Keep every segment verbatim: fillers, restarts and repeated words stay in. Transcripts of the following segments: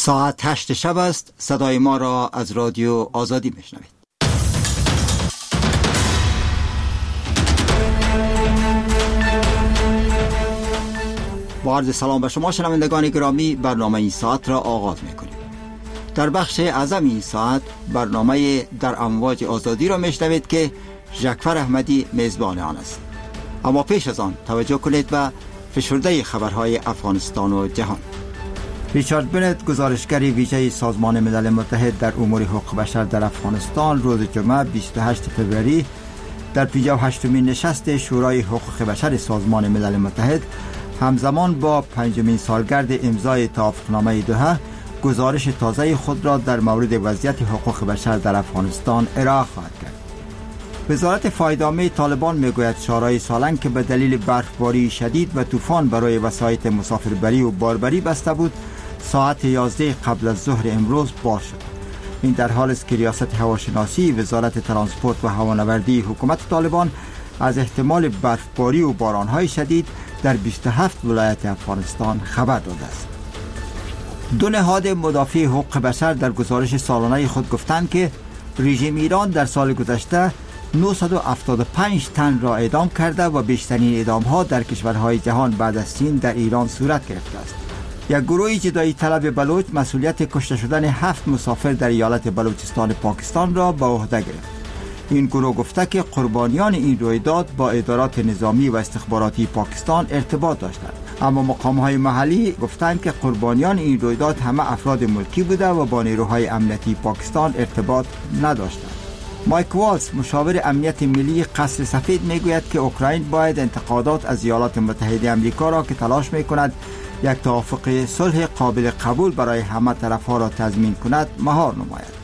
ساعت هشت شب است. صدای ما را از رادیو آزادی میشنوید. با عرض سلام به شما شنوندگان گرامی، برنامه این ساعت را آغاز میکنیم. در بخش اعظم این ساعت برنامه در امواج آزادی را میشنوید که ژکفر احمدی میزبان آن است. اما پیش از آن توجه کنید به فشرده خبرهای افغانستان و جهان. ریچارد بنت، گزارشگر ویژه سازمان ملل متحد در امور حقوق بشر در افغانستان، روز جمعه بیست و هشتم فوریه در پنجاه و هشتمین نشست شورای حقوق بشر سازمان ملل متحد همزمان با پنجمین سالگرد امضای توافقنامه دوحه گزارش تازه خود را در مورد وضعیت حقوق بشر در افغانستان ارائه خواهد کرد. وزارت فایده‌عامه طالبان میگوید شهرهای سالنگ که به دلیل برفباری شدید و طوفان برای وسایط مسافربری و باربری بسته بود، ساعت یازده قبل از ظهر امروز باز شد. این در حال است که ریاست هواشناسی وزارت ترانسپورت و هوانوردی حکومت طالبان از احتمال برفباری و بارانهای شدید در بیست و هفت ولایت افغانستان خبر داده است. دو نهاد مدافع حقوق بشر در گزارش سالانه خود گفتند که رژیم ایران در سال گذشته نهصد و هفتاد و پنج تن را اعدام کرده و بیشترین اعدام‌ها در کشورهای جهان بعد از چین در ایران صورت گرفته است. یک گروه جدایی طلب بلوچ مسئولیت کشته شدن هفت مسافر در ایالت بلوچستان پاکستان را به عهده گرفت. این گروه گفته که قربانیان این رویداد با ادارات نظامی و استخباراتی پاکستان ارتباط داشتند، اما مقام‌های محلی گفتند که قربانیان این رویداد همه افراد ملکی بوده و با نیروهای امنیتی پاکستان ارتباط نداشتند. مایک والز، مشاور امنیت ملی قصر سفید، میگوید که اوکراین باید انتقادات از ایالات متحده آمریکا را که تلاش میکند یک توافق صلح قابل قبول برای همه طرف‌ها را تضمین کند مهار نماید.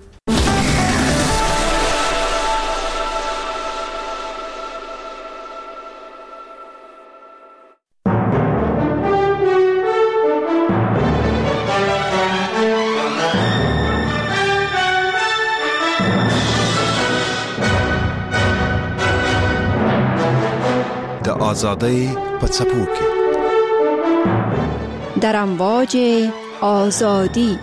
آزادی پڅپو کې در امواج آزادی.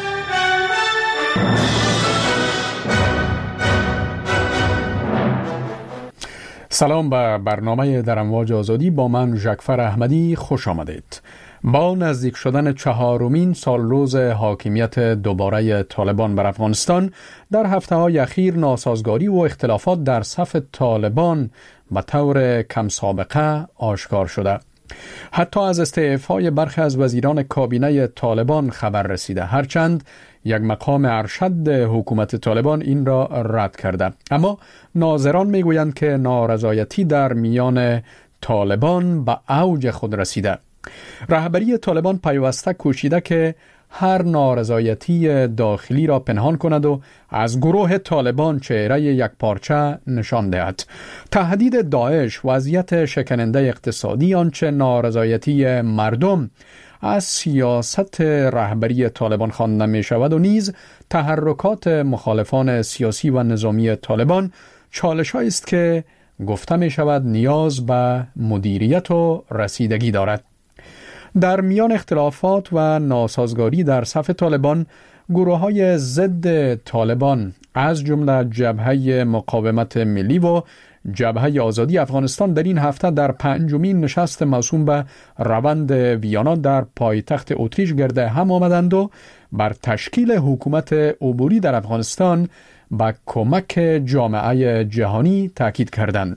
سلام به برنامه در امواج آزادی با من ژکفر احمدی، خوش آمدید. با نزدیک شدن چهارمین سال روز حاکمیت دوباره طالبان بر افغانستان، در هفته‌های اخیر ناسازگاری و اختلافات در صف طالبان به طور کم سابقه آشکار شده. حتی از استعفای برخی از وزیران کابینه طالبان خبر رسیده، هرچند یک مقام ارشد حکومت طالبان این را رد کرده. اما ناظران میگویند که نارضایتی در میان طالبان به اوج خود رسیده. رهبری طالبان پیوسته کوشیده که هر نارضایتی داخلی را پنهان کند و از گروه طالبان چهره یک پارچه نشان دهد. تهدید داعش، وضعیت شکننده اقتصادی، آنچه نارضایتی مردم از سیاست رهبری طالبان خوانده می شود و نیز تحرکات مخالفان سیاسی و نظامی طالبان چالش‌هایی است که گفته می شود نیاز به مدیریت و رسیدگی دارد. در میان اختلافات و ناسازگاری در صف طالبان، گروه‌های ضد طالبان از جمله جبهه مقاومت ملی و جبهه آزادی افغانستان در این هفته در پنجمین نشست موسوم به روند ویانا در پایتخت اتریش گرد هم آمدند و بر تشکیل حکومت عبوری در افغانستان با کمک جامعه جهانی تاکید کردند.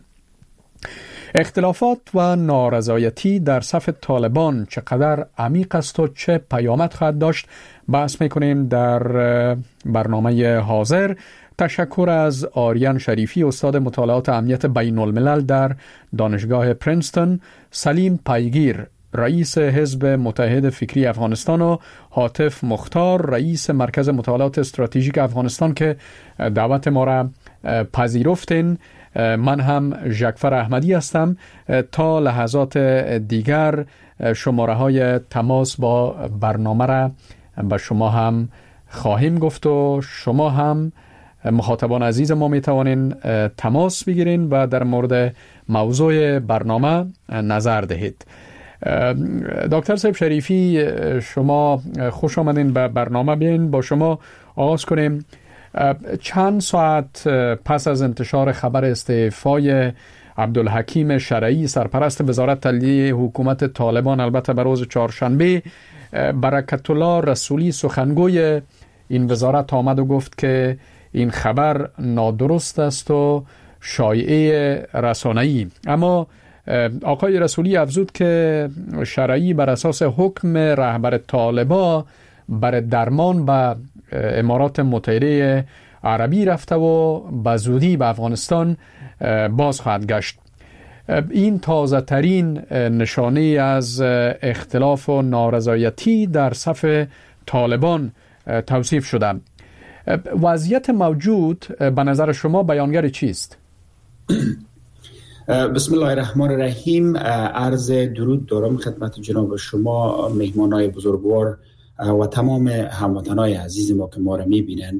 اختلافات و نارضایتی در صف طالبان چقدر عمیق است و چه پیامد خواهد داشت بحث میکنیم در برنامه حاضر. تشکر از آریان شریفی، استاد مطالعات امنیت بین الملل در دانشگاه پرینستون، سلیم پیگیر، رئیس حزب متحد فکری افغانستان و حاتف مختار، رئیس مرکز مطالعات استراتژیک افغانستان که دعوت ما را پذیرفتین. من هم ژکفر احمدی هستم. تا لحظات دیگر شماره های تماس با برنامه را به شما هم خواهیم گفت و شما هم مخاطبان عزیز ما می توانین تماس بگیرین و در مورد موضوع برنامه نظر دهید. دکتر صاحب شریفی، شما خوش آمدین به برنامه. بین با شما آغاز کنیم. چند ساعت پس از انتشار خبر استعفای عبدالحکیم شرعی سرپرست وزارت تحلیلیه حکومت طالبان، البته به روز چهارشنبه، برکت الله رسولی سخنگوی این وزارت آمد و گفت که این خبر نادرست است و شایعه رسانه‌ای. اما آقای رسولی افزود که شرعی بر اساس حکم رهبر طالبان بر درمان به امارات متحده عربی رفته و به زودی به افغانستان باز خواهد گشت. این تازه ترین نشانه از اختلاف و نارضایتی در صف طالبان توصیف شده. وضعیت موجود به نظر شما بیانگر چیست؟ بسم الله الرحمن الرحیم. عرض درود دارم خدمت جناب شما، مهمانای بزرگوار و تمام هموطنای عزیز ما که ما را میبینن.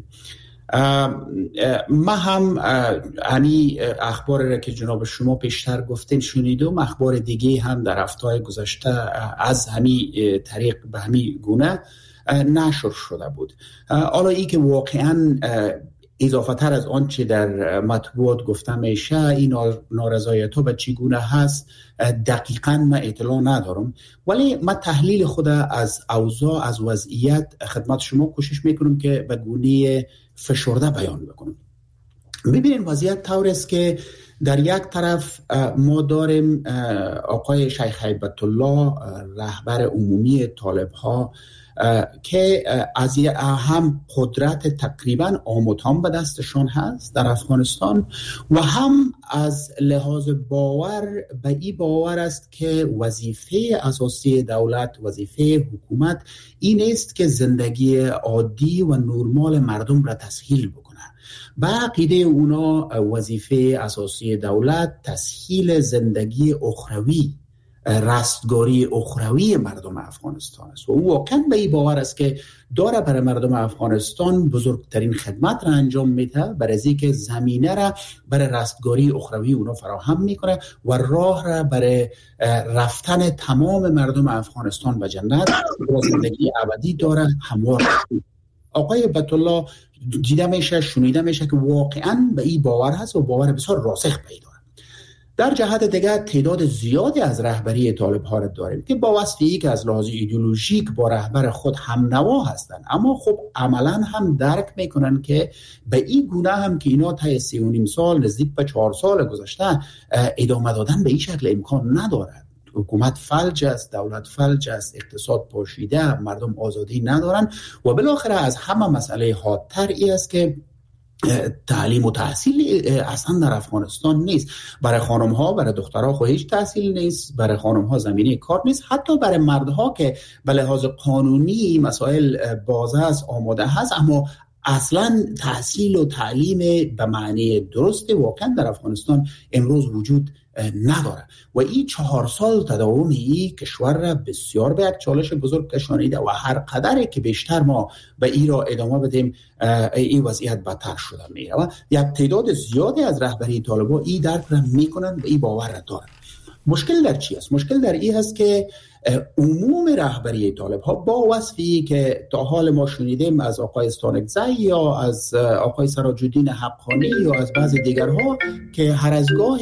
ما هم انی اخبار را که جناب شما پیشتر گفتین شنیدم، اخبار دیگه هم در هفته‌های گذشته از همین طریق به همین گونه نشر شده بود. حالا ای که واقعا اضافه تر از آنچه در مطبوعات گفته میشه، این نارضایت ها به چگونه هست دقیقاً من اطلاع ندارم، ولی من تحلیل خود از اوضاع، از وضعیت خدمت شما کوشش میکنم که به گونه فشرده بیان بکنم. ببینید وضعیت طور است که در یک طرف ما داریم آقای شیخ هیبت الله رهبر عمومی طالب ها که از هم قدرت تقریبا آموتان به دستشان هست در افغانستان و هم از لحاظ باور به این باور است که وظیفه اساسی دولت، وظیفه حکومت این است که زندگی عادی و نرمال مردم را تسهیل بکنه. به عقیده اونا وظیفه اساسی دولت تسهیل زندگی اخروی، رستگاری اخروی مردم افغانستان است و او واقعا به این باور است که داره برای مردم افغانستان بزرگترین خدمت را انجام میده، برای از اینکه زمینه را برای رستگاری اخروی اونا فراهم میکنه و راه را برای رفتن تمام مردم افغانستان به جنت و زندگی ابدی داره هموار. آقای بیت الله دیده میشه، شنیده میشه که واقعا به این باور هست و باور بسیار راسخ پیدا. در جهت دیگر تعداد زیادی از رهبری طالب ها را داریم که با وصفی که از لحاظ ایدئولوژیک با رهبر خود هم نوا هستند، اما خب عملا هم درک میکنن که به این گونه هم که اینا تا سه و نیم سال نزدیک به چهار سال گذشته ادامه دادن به این شکل امکان ندارد. حکومت فلج است، دولت فلج است، اقتصاد پاشیده، مردم آزادی ندارن و بالاخره از همه مسئله حادتر ای است که تعلیم و تحصیل اصلا در افغانستان نیست. برای خانم ها، برای دخترها خود هیچ تحصیل نیست، برای خانم ها زمینه کار نیست، حتی برای مردها که به لحاظ قانونی مسائل باز است، آماده هست، اما اصلا تحصیل و تعلیم به معنی درست واقعا در افغانستان امروز وجود نداره و این چهار سال تداوم این کشور را بسیار به یک چالش بزرگ کشانیده و هر قدری که بیشتر ما به این را ادامه بدیم این وضعیت بدتر شده میره و یک تعداد زیادی از رهبری طالبان این درک را میکنن و این باور را دارن. مشکل در چی است؟ مشکل در این هست که عموم رهبری طالب ها با وصفی که تا حال ما شنیدیم از آقای استانکزی یا از آقای سراج الدین حقانی یا از بعض دیگرها که هر از گاه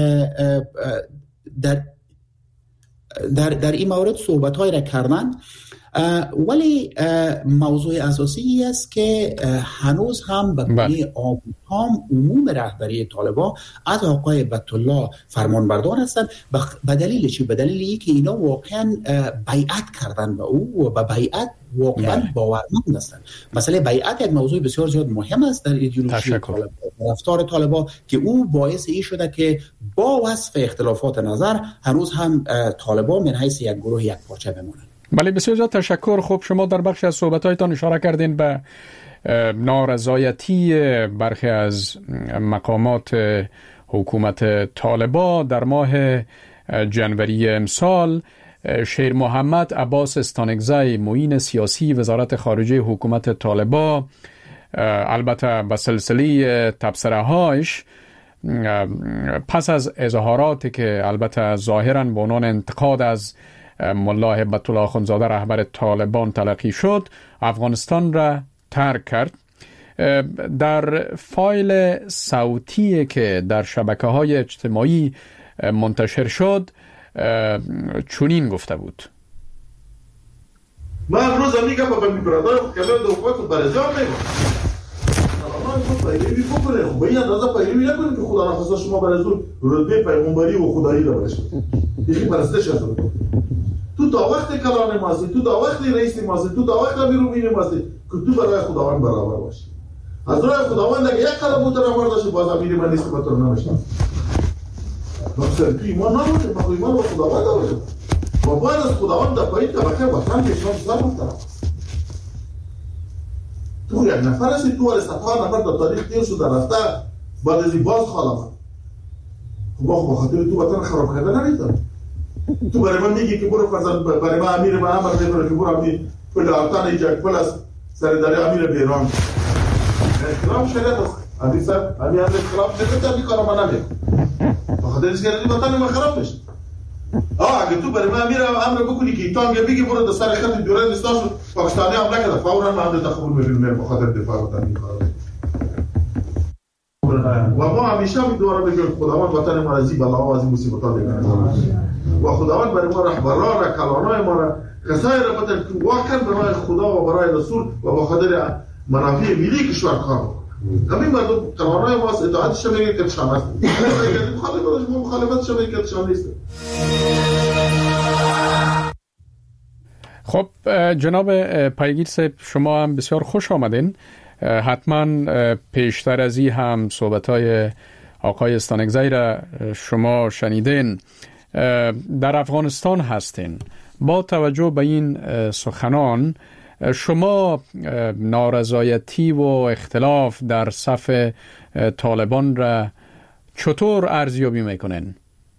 در در در این مورد صحبت های را کردن، ولی موضوع اساسی است که هنوز هم به گونه عام عموم رهبری طالبان از آقای بیت الله فرمانبردار هستند. به دلیل چی؟ به دلیل اینکه اینا واقعا بیعت کردن به او و به بیعت واقعا باورمند هستند. مسئله بیعت یک موضوع بسیار زیاد مهم است در ایدئولوژی طالبان، رفتار طالبان، که او باعث این شده که با وصف اختلافات نظر هنوز هم طالبان من حیث یک گروه یک پارچه بمانند. بله، بسیار زیاد تشکر. خب شما در بخش از صحبت‌هایتان اشاره کردین به نارضایتی برخی از مقامات حکومت طالبان. در ماه جنوری امسال شیر محمد عباس استانکزی معین سیاسی وزارت خارجه حکومت طالبان، البته به سلسله تبصره‌هایش پس از اظهاراتی که البته ظاهراً به عنوان انتقاد از ملا هبت الله آخوندزاده رهبر طالبان تلقی شد، افغانستان را ترک کرد. در فایل صوتی که در شبکه‌های اجتماعی منتشر شد چنین گفته بود: من امروز میگم با بمی برادر کلمه دو وقت برزام میگم پیروی بکنه. خب این اندازه پیروی نکنید که خدا نخواسته شما برازون رتبه پیغمبری و خدایی را برشید. یکی پرستش هست. تو تا وقتی کلان ماستی، تو تا وقتی رئیس ماستی، تو تا وقتی بیروبین ماستی که تو برای خداوند برابر باشی. از راه خداوند اگه یک قدم بوتر امر داشتی باز امیر من نیست بطور نمیشتم. مثلا تو ایمان نبوده، ما ایمان با خداوند داریم. ما باید از خداوند در پایین طبقه وطن کشان سر مخترم. تو یک نفر هستی، تو ولی صفحه نفر در تاریخ تیر شده رفته بعد ازی باز خالم. خب با خاطر تو وطن خراب کرده نمیتونم. تو برای من میگی که برو فرزند برای من امیر من امر میکنه که برو امیر پل آتان ایجاک پل از سرداری امیر بیران. اختلاف شریعت است. امیر صاحب امیر اختلاف شریعت است بیکارم من نمیم. بخاطر از که وطن ما خراب میشه. آه اگه تو برای من امیر امر بکنی که ایتان یا بگی برو در سر خط دوران استاشو پاکستانی حمله کرده فورا من امر تقبل می‌کنم بخاطر دفاع وطن می‌کنم. و ما همیشه می‌دوارم بگیم خداوند وطن ما از این بلاها و از این مصیبت‌ها بگیره. و خداوند برای ما رهبران را کلانای ما را کسایی را بده که واقعا برای خدا و برای رسول و به خاطر منافع ملی کشور کار کنند. همین مردم کلانای ما است، اطاعتش میگه که شان است. مخالفت مخالفتش میگه که شان نیست. خب جناب پیگیر صاحب شما هم بسیار خوش آمدین. حتما پیشتر از این هم صحبت‌های آقای استانکزی را شما شنیدین. در افغانستان هستین. با توجه به این سخنان شما نارضایتی و اختلاف در صف طالبان را چطور ارزیابی میکنین؟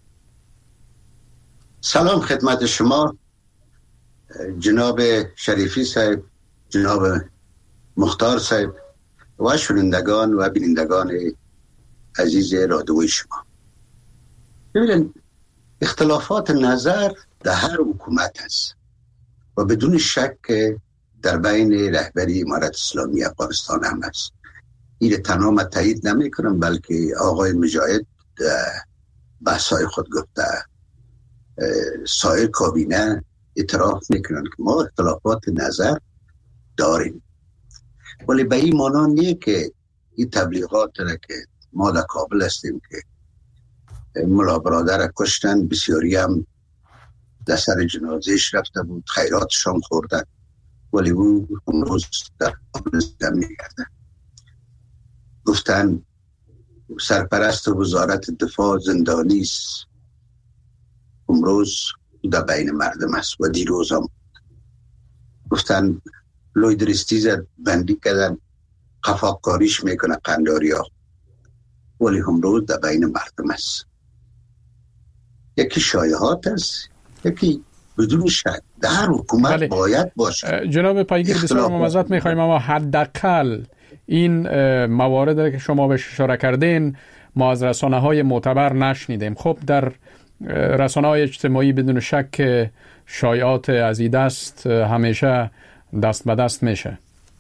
سلام خدمت شما جناب شریفی صاحب، جناب مختار صاحب و شنوندگان و بینندگان عزیز رادیوی شما. ببینید اختلافات نظر در هر حکومت هست و بدون شک در بین رهبری امارت اسلامی افغانستان هم هست. این تنها من تایید نمی کنم بلکه آقای مجاهد بحثای خود گفته، سایر کابینه اعتراف میکنن که ما اختلافات نظر داریم، ولی به این معنا نیه که این تبلیغات را که ما در کابل هستیم که ملا برادر کشتن، بسیاری هم در سر جنازهش رفته بود، خیراتشان خوردن، ولی او امروز در کابل زمین کردن. گفتن سرپرست وزارت دفاع زندانی است، امروز در بین مردم است و دیروز هم گفتن لویدرستیز بندی کردن، خفاقکاریش میکنه قنداری ها، ولی امروز در بین مردم است. یکی شایعات است، یکی بدون شک در حکومت بله. باید باشه. جناب پیگیر بسیار ممازات میخوایم، اما حداقل این موارد که شما بهش اشاره کردین ما از رسانه های معتبر نشنیدیم. خب در رسانه های اجتماعی بدون شک شایعات از این دست همیشه دست به دست میشه.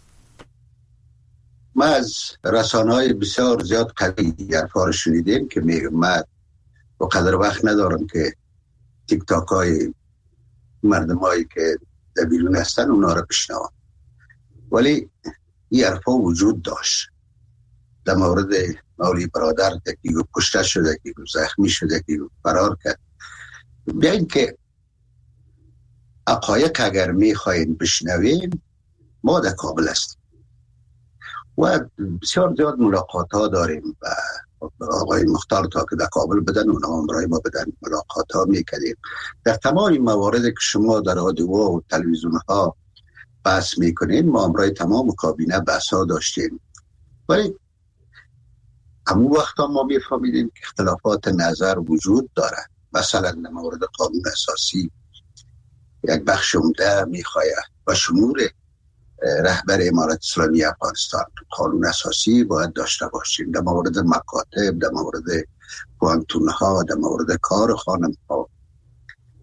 ما از رسانه های بسیار زیاد قوی حرفا رو شنیدیم که میگم من و قدر وقت ندارم که تیک تاک های مردم هایی که در بیرون هستن اونا رو بشنوم، ولی این حرفا وجود داشت. در مورد مولی برادر که کشته شده، که زخمی شده، که فرار کرد. بیاین که حقایق اگر میخواین بشنویم ما در کابل هستیم و بسیار زیاد ملاقات ها داریم و آقای مختار تا که در کابل بدن اونا هم برای ما بدن ملاقات ها میکردیم. در تمام موارد که شما در رادیو و تلویزیون ها بحث میکنین ما هم برای تمام کابینه بحث ها داشتیم، ولی همون وقت هم ما میفهمیدیم که اختلافات نظر وجود داره. مثلا در مورد قانون اساسی یک بخش عمده میخواه و شمول رهبر امارت اسلامی افغانستان قانون اساسی باید داشته باشیم. در مورد مکاتب، در مورد پوانتون ها، در مورد کار خانم ها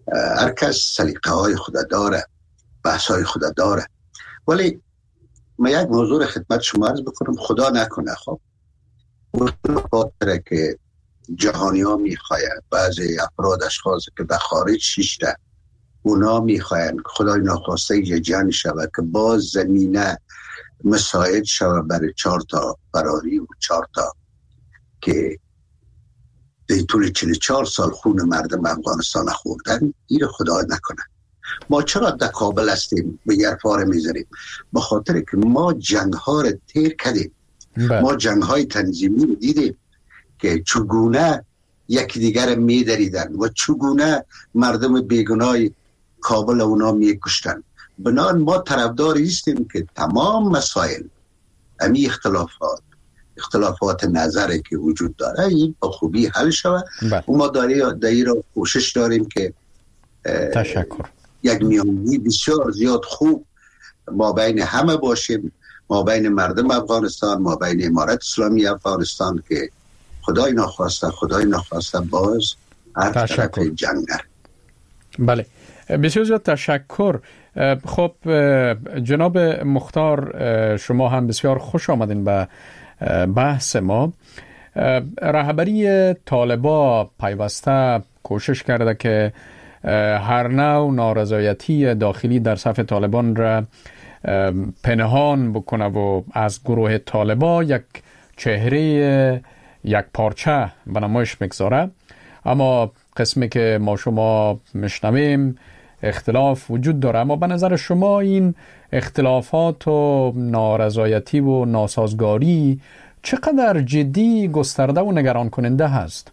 هر کس سلیقه های خود داره، بحث های خود داره. ولی من یک موضوع خدمت شما عرض بکنم، خدا نکنه خب خاطره که جهانی ها میخواید بعضی افراد اشخاص که به خارج شیشته اونا میخواید خدای ناخواسته یه جنگ شود که باز زمینه مساعد شود برای چهار تا فراری و چهار تا که در طول چهل و چهار سال خون مردم افغانستان خوردن. این خدا نکنه. ما چرا در کابل هستیم به یه فاره میذاریم؟ به خاطر که ما جنگ ها رو تیر کردیم. ما جنگ های تنظیمی رو دیدیم که چگونه یکی دیگر میدریدن و چگونه مردم بیگناه کابل اونا میکشتن. بنابراین ما طرفدار هستیم که تمام مسائل امی اختلافات اختلافات نظری که وجود داره این با خوبی حل شود و ما داری را کوشش داریم که تشکر یک میانگی بسیار زیاد خوب ما بین همه باشیم، ما بین مردم افغانستان، ما بین امارت اسلامی افغانستان که خدای ناخواسته خدای ناخواسته باز هر طرف جنگ نره. بله بسیار زیاد تشکر. خب جناب مختار شما هم بسیار خوش آمدین به بحث ما. رهبری طالبا پیوسته کوشش کرده که هر نوع نارضایتی داخلی در صف طالبان را پنهان بکنه و از گروه طالبا یک چهره یک پارچه به نمایش میگذاره. اما قسمی که ما شما میشنویم اختلاف وجود داره. اما به نظر شما این اختلافات و نارضایتی و ناسازگاری چقدر جدی، گسترده و نگران کننده هست؟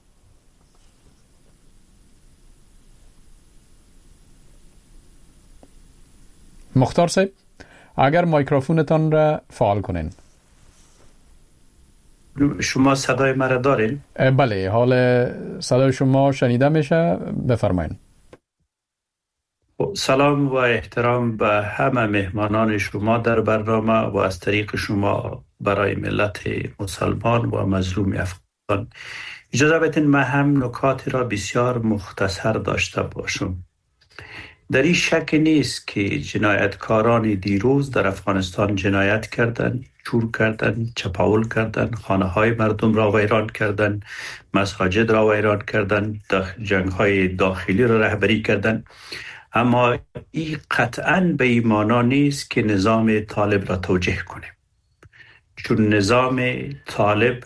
مختار صاحب اگر مایکروفونتان را فعال کنین. شما صدای مرا دارین؟ بله حال صدای شما شنیده میشه، بفرمایید. سلام و احترام به همه مهمانان شما در برنامه و از طریق شما برای ملت مسلمان و مظلوم افغان. اجازه بدین من هم نکات را بسیار مختصر داشته باشم. در این شک نیست که جنایتکاران دیروز در افغانستان جنایت کردند، چور کردند، چپاول کردند، خانه های مردم را ویران کردند، مساجد را ویران کردند، جنگ های داخلی را رهبری کردند. اما این قطعاً به این معنا نیست که نظام طالب را توجیه کنیم، چون نظام طالب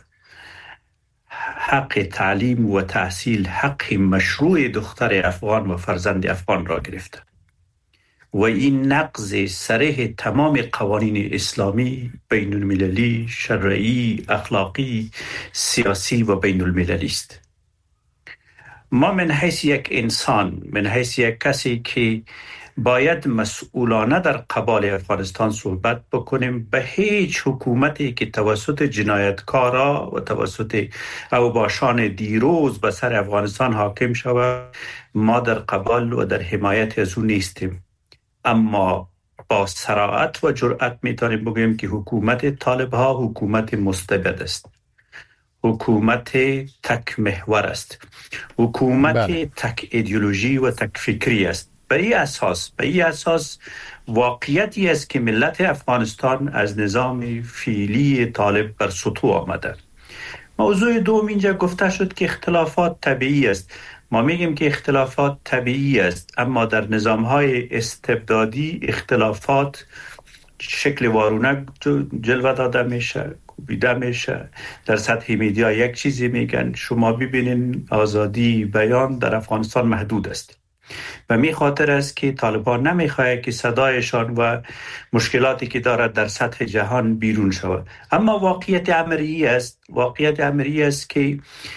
حق تعلیم و تحصیل، حق مشروع دختر افغان و فرزند افغان را گرفته و این نقض صریح تمام قوانین اسلامی، بین المللی، شرعی، اخلاقی، سیاسی و بین المللی است. ما من حیث یک انسان، من حیث یک کسی که باید مسئولانه در قبال افغانستان صحبت بکنیم، به هیچ حکومتی که توسط جنایتکارا و توسط اوباشان دیروز به سر افغانستان حاکم شود ما در قبال و در حمایت از او نیستیم. اما با صراحت و جرأت میتونیم بگوییم که حکومت طالب ها حکومت مستبد است، حکومت تک محور است، حکومت بله. تک ایدئولوژی و تک فکری است. به این اساس به این اساس واقعیتی است که ملت افغانستان از نظام فعلی طالب بر سطوح آمده. موضوع دوم اینجا گفته شد که اختلافات طبیعی است. ما میگیم که اختلافات طبیعی است، اما در نظام‌های استبدادی اختلافات شکل وارونه جلوه داده میشه، کوبیده میشه. در سطح میدیا یک چیزی میگن، شما ببینین آزادی بیان در افغانستان محدود است و می خاطر است که طالبان نمیخواهد که صدایشان و مشکلاتی که دارد در سطح جهان بیرون شود. اما واقعیت عملی است، واقعیت عملی است که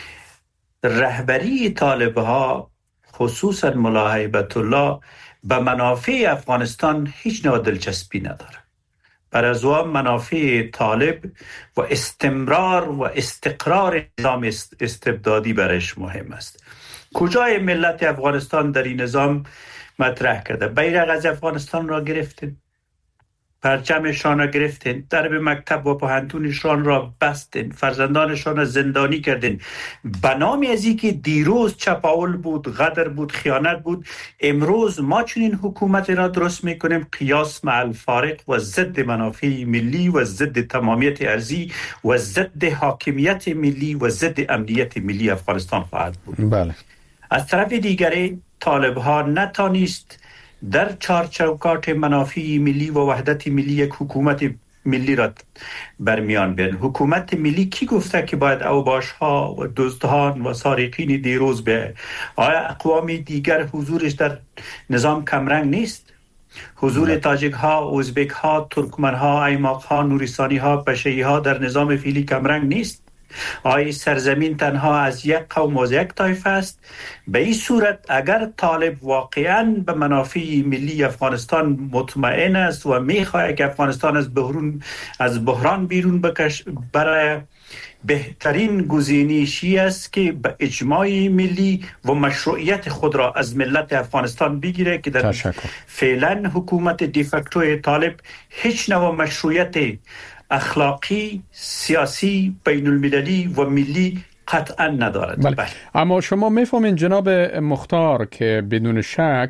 رهبری طالبها خصوصا ملا هیبت الله به منافع افغانستان هیچ نوع دلچسپی نداره. بر از آن منافع طالب و استمرار و استقرار نظام استبدادی برش مهم است. کجای ملت افغانستان در این نظام مطرح کرده؟ بیرق از افغانستان را گرفتیم، پرچمشان را گرفتین، درب مکتب و پوهنتونشان را بستین، فرزندانشان را زندانی کردین. به نام از اینکه دیروز چپاول بود، غدر بود، خیانت بود، امروز ما چنین حکومت را درست میکنیم قیاس مع الفارق و ضد منافع ملی و ضد تمامیت ارضی و ضد حاکمیت ملی و ضد امنیت ملی افغانستان خواهد بود. بله. از طرف دیگری طالب ها نتانست در چار چوکات منافع ملی و وحدت ملی یک حکومت ملی را برمیان بیارن. حکومت ملی کی گفته که باید اوباش ها و دزدان و سارقین دیروز به؟ آیا اقوام دیگر حضورش در نظام کمرنگ نیست؟ حضور تاجیک ها، ازبک ها، ترکمن ها، ایماق ها، نوریستانی ها، پشه‌ای ها در نظام فعلی کمرنگ نیست؟ آیا سرزمین تنها از یک قوم و یک طایفه است؟ به این صورت اگر طالب واقعا به منافع ملی افغانستان مطمئن است و میخواهد که افغانستان از بحران از بحران بیرون بکش، برای بهترین گزینشی است که به اجماع ملی و مشروعیت خود را از ملت افغانستان بگیره که در فعلا حکومت دیفکتو طالب هیچ نوع مشروعیت اخلاقی، سیاسی، بین المللی و ملی قطعا ندارد. بله. بله. اما شما میفهمین جناب مختار که بدون شک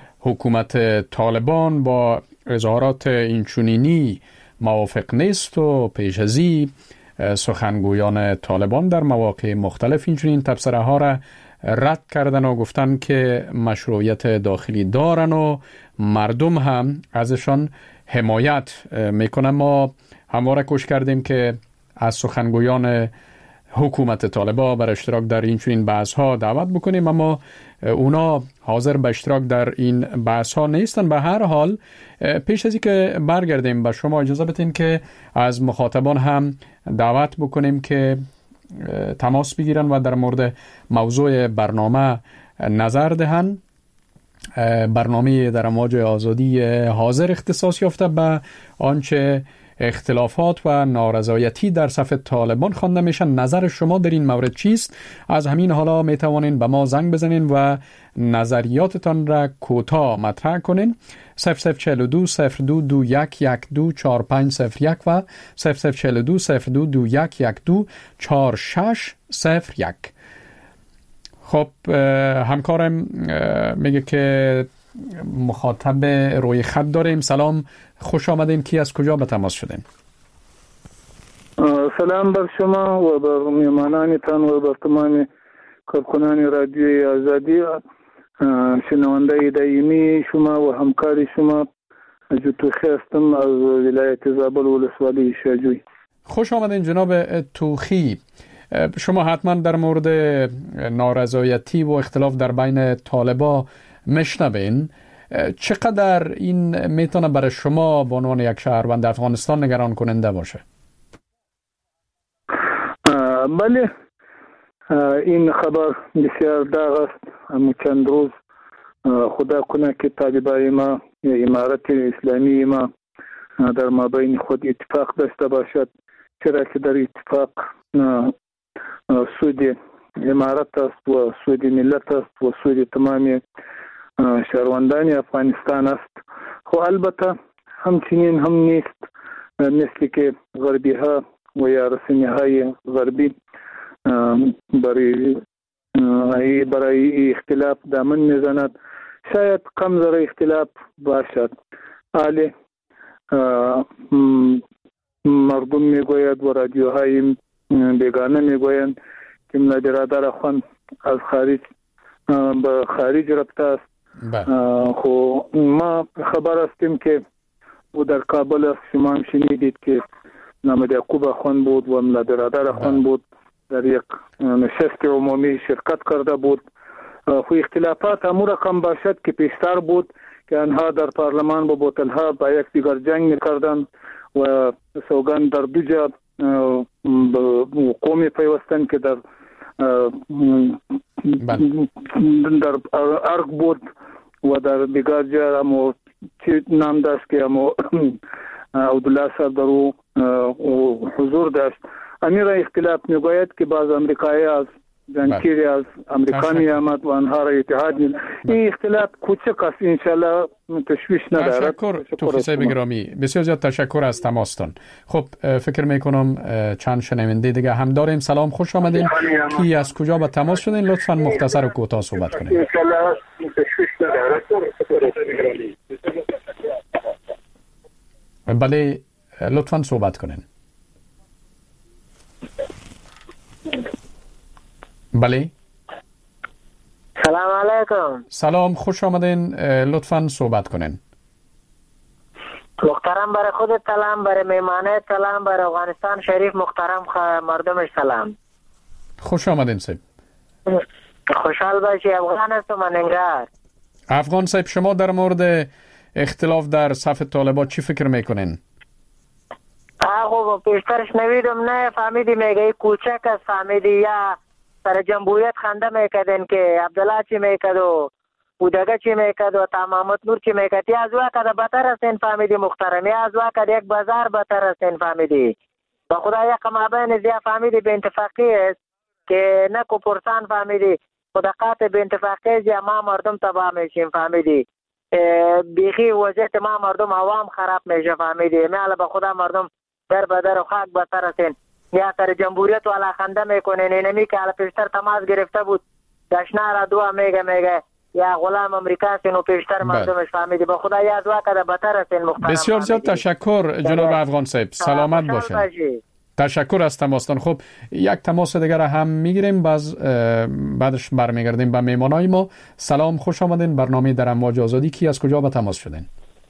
حکومت طالبان با اظهارات اینچنینی موافق نیست و پیش از این سخنگویان طالبان در مواقع مختلف اینچنین تبصره ها را رد کردن و گفتن که مشروعیت داخلی دارن و مردم هم ازشان حمایت میکنن. ما همواره کوشش کردیم که از سخنگویان حکومت طالبان بر اشتراک در این چنین بحث ها دعوت بکنیم، اما اونا حاضر به اشتراک در این بحث ها نیستن. به هر حال پیش از اینکه برگردیم به شما اجازه بدین که از مخاطبان هم دعوت بکنیم که تماس بگیرن و در مورد موضوع برنامه نظر دهن. برنامه در امواج آزادی حاضر اختصاص یافته به آنچه اختلافات و نارضایتی در صف طالبان خوانده میشن. نظر شما در این مورد چیست؟ از همین حالا می توانین به ما زنگ بزنین و نظریاتتان را کوتاه مطرح کنین. صفر صفر چهل و دو صفر دو دو یک یک دو چهار پنج صفر یک و صفر صفر چهل و دو صفر دو دو یک یک دو چهار شش صفر یک. خب همکارم میگه که مخاطب روی خط داریم. سلام، خوش آمدین. کی از کجا به تماس شدین؟ سلام بر شما و بر میهمانانتان و بر تمام کارکنان رادیوی آزادی، شنونده دائمی شما و همکار شما. توخی هستم از ولایت زابل ولسوالی شاجوی. خوش آمدین جناب توخی. شما حتما در مورد نارضایتی و اختلاف در بین طالبا مشنوین. چقدر این میتونه برای شما به عنوان یک شهروند افغانستان نگران کننده باشه؟ بله، این خبر بسیار داغ است. اما چند روز خدا کنه که طالبای ما یا امارت اسلامی ما در مابین خود اتفاق داشته باشد، چرا که در اتفاق سود امارت است و سود ملت است و سود تمام شهروندان افغانستان است. خو البته همچنین هم نیست مثل که غربی ها و یا رسانه های غربی برای برای اختلاف دامن میزند. شاید کم ذره اختلاف باشد، ولی مردم میگوید و رادیوهای بیگانه میگویند که ملادرادر خان از خارج به خارج رفته است. خو ما خبر هستیم که او در کابل است. شما هم شنیدید که نامد یعقوب خان بود و ملادرادر خان بود، در یک نشست عمومی شرکت کرده بود. خو اختلافات امور رقم باشد که پیشتر بود که آنها در پارلمان با بوتلها با یک دیگر جنگ میکردند و سوگند در دو جا قومی پیوستن که در در ارگ بود و در دیگر جا امو چی نام داشت که امو عبدالله صاحب در او حضور داشت. امیر اختلاف میگوید که بعض امریکایی از جنگیری از امریکا می آمد و آنها را اتحاد می این اختلاف کوچک است انشالله تشویش ندارد. تشکر توفیق بگرامی، بسیار زیاد تشکر از تماستان. خب فکر میکنم چند شنونده دیگه هم داریم. سلام، خوش آمدین. کی از کجا به تماس شدین؟ لطفا مختصر و کوتاه صحبت کنید. انشالله تشویش ندارد. بله لطفا صحبت کنین. بله سلام علیکم. سلام، خوش آمدین. لطفا صحبت کنین. محترم برای خودت سلام، برای میمانه سلام، برای افغانستان شریف محترم مردمش سلام. خوش آمدین صاحب. خوشحال باشی. افغان هستم من انگار. افغان صاحب، شما در مورد اختلاف در صف طالبان چی فکر میکنین؟ آقا پیشترش نویدم نه فهمیدی میگه کوچک است، فهمیدی یا سر جمهوریت خنده میکردن که عبدالله چی میکرد و بودگه چی میکرد و تمامت نور چی میکرد. یا از وقت بطر است این فهمیدی محترم، یا از وقت یک بازار بطر است این فهمیدی. با خدا یک مابین زیاد فهمیدی به انتفاقی است که نکو پرسان فهمیدی خداقات به انتفاقی است یا ما مردم تباه میشیم فهمیدی. بیخی وضعیت ما مردم عوام خراب میشه فهمیدی. میاله به خدا مردم در بدر و خاک بطر است. یا سر جمهوریت والا خنده میکنه نینمی که حالا پیشتر تماس گرفته بود دشنا را دعا میگه میگه یا غلام امریکا سینو پیشتر مردمش فهمیدی. به خدا یاد وکده بتر است این محترم. بسیار زیاد تشکر جناب افغان صاحب، سلامت باشین. تشکر از تماستان. خب یک تماس دیگر هم میگیریم، باز بعدش برمیگردیم به میمانای ما. سلام، خوش آمدین. برنامه در امواج آزادی. کی از کجا به تماس شدین؟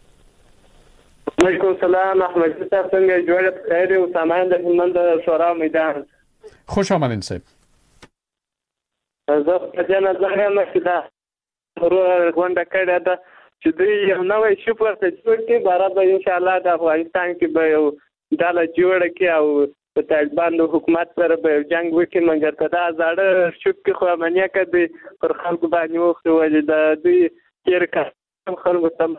علیکم سلام. احمد صاحب څنګه جوړه خیر او سامان د هلمند شورا میدان. خوش آمدین صاحب. زه په دې نظر یم چې دا غونډه کړې ده چې دوی یو نوی شپه ته جوړ کړي، بارا به ان شاء الله د افغانستان کې به یو ډله جوړه کړي او په طالبان د حکومت سره به جنگ وکړي. مګر که دا زاړه شپ کې خو امنیه کړي پر خلکو باندې وخت ولې د دوی تیر کړم خلکو ته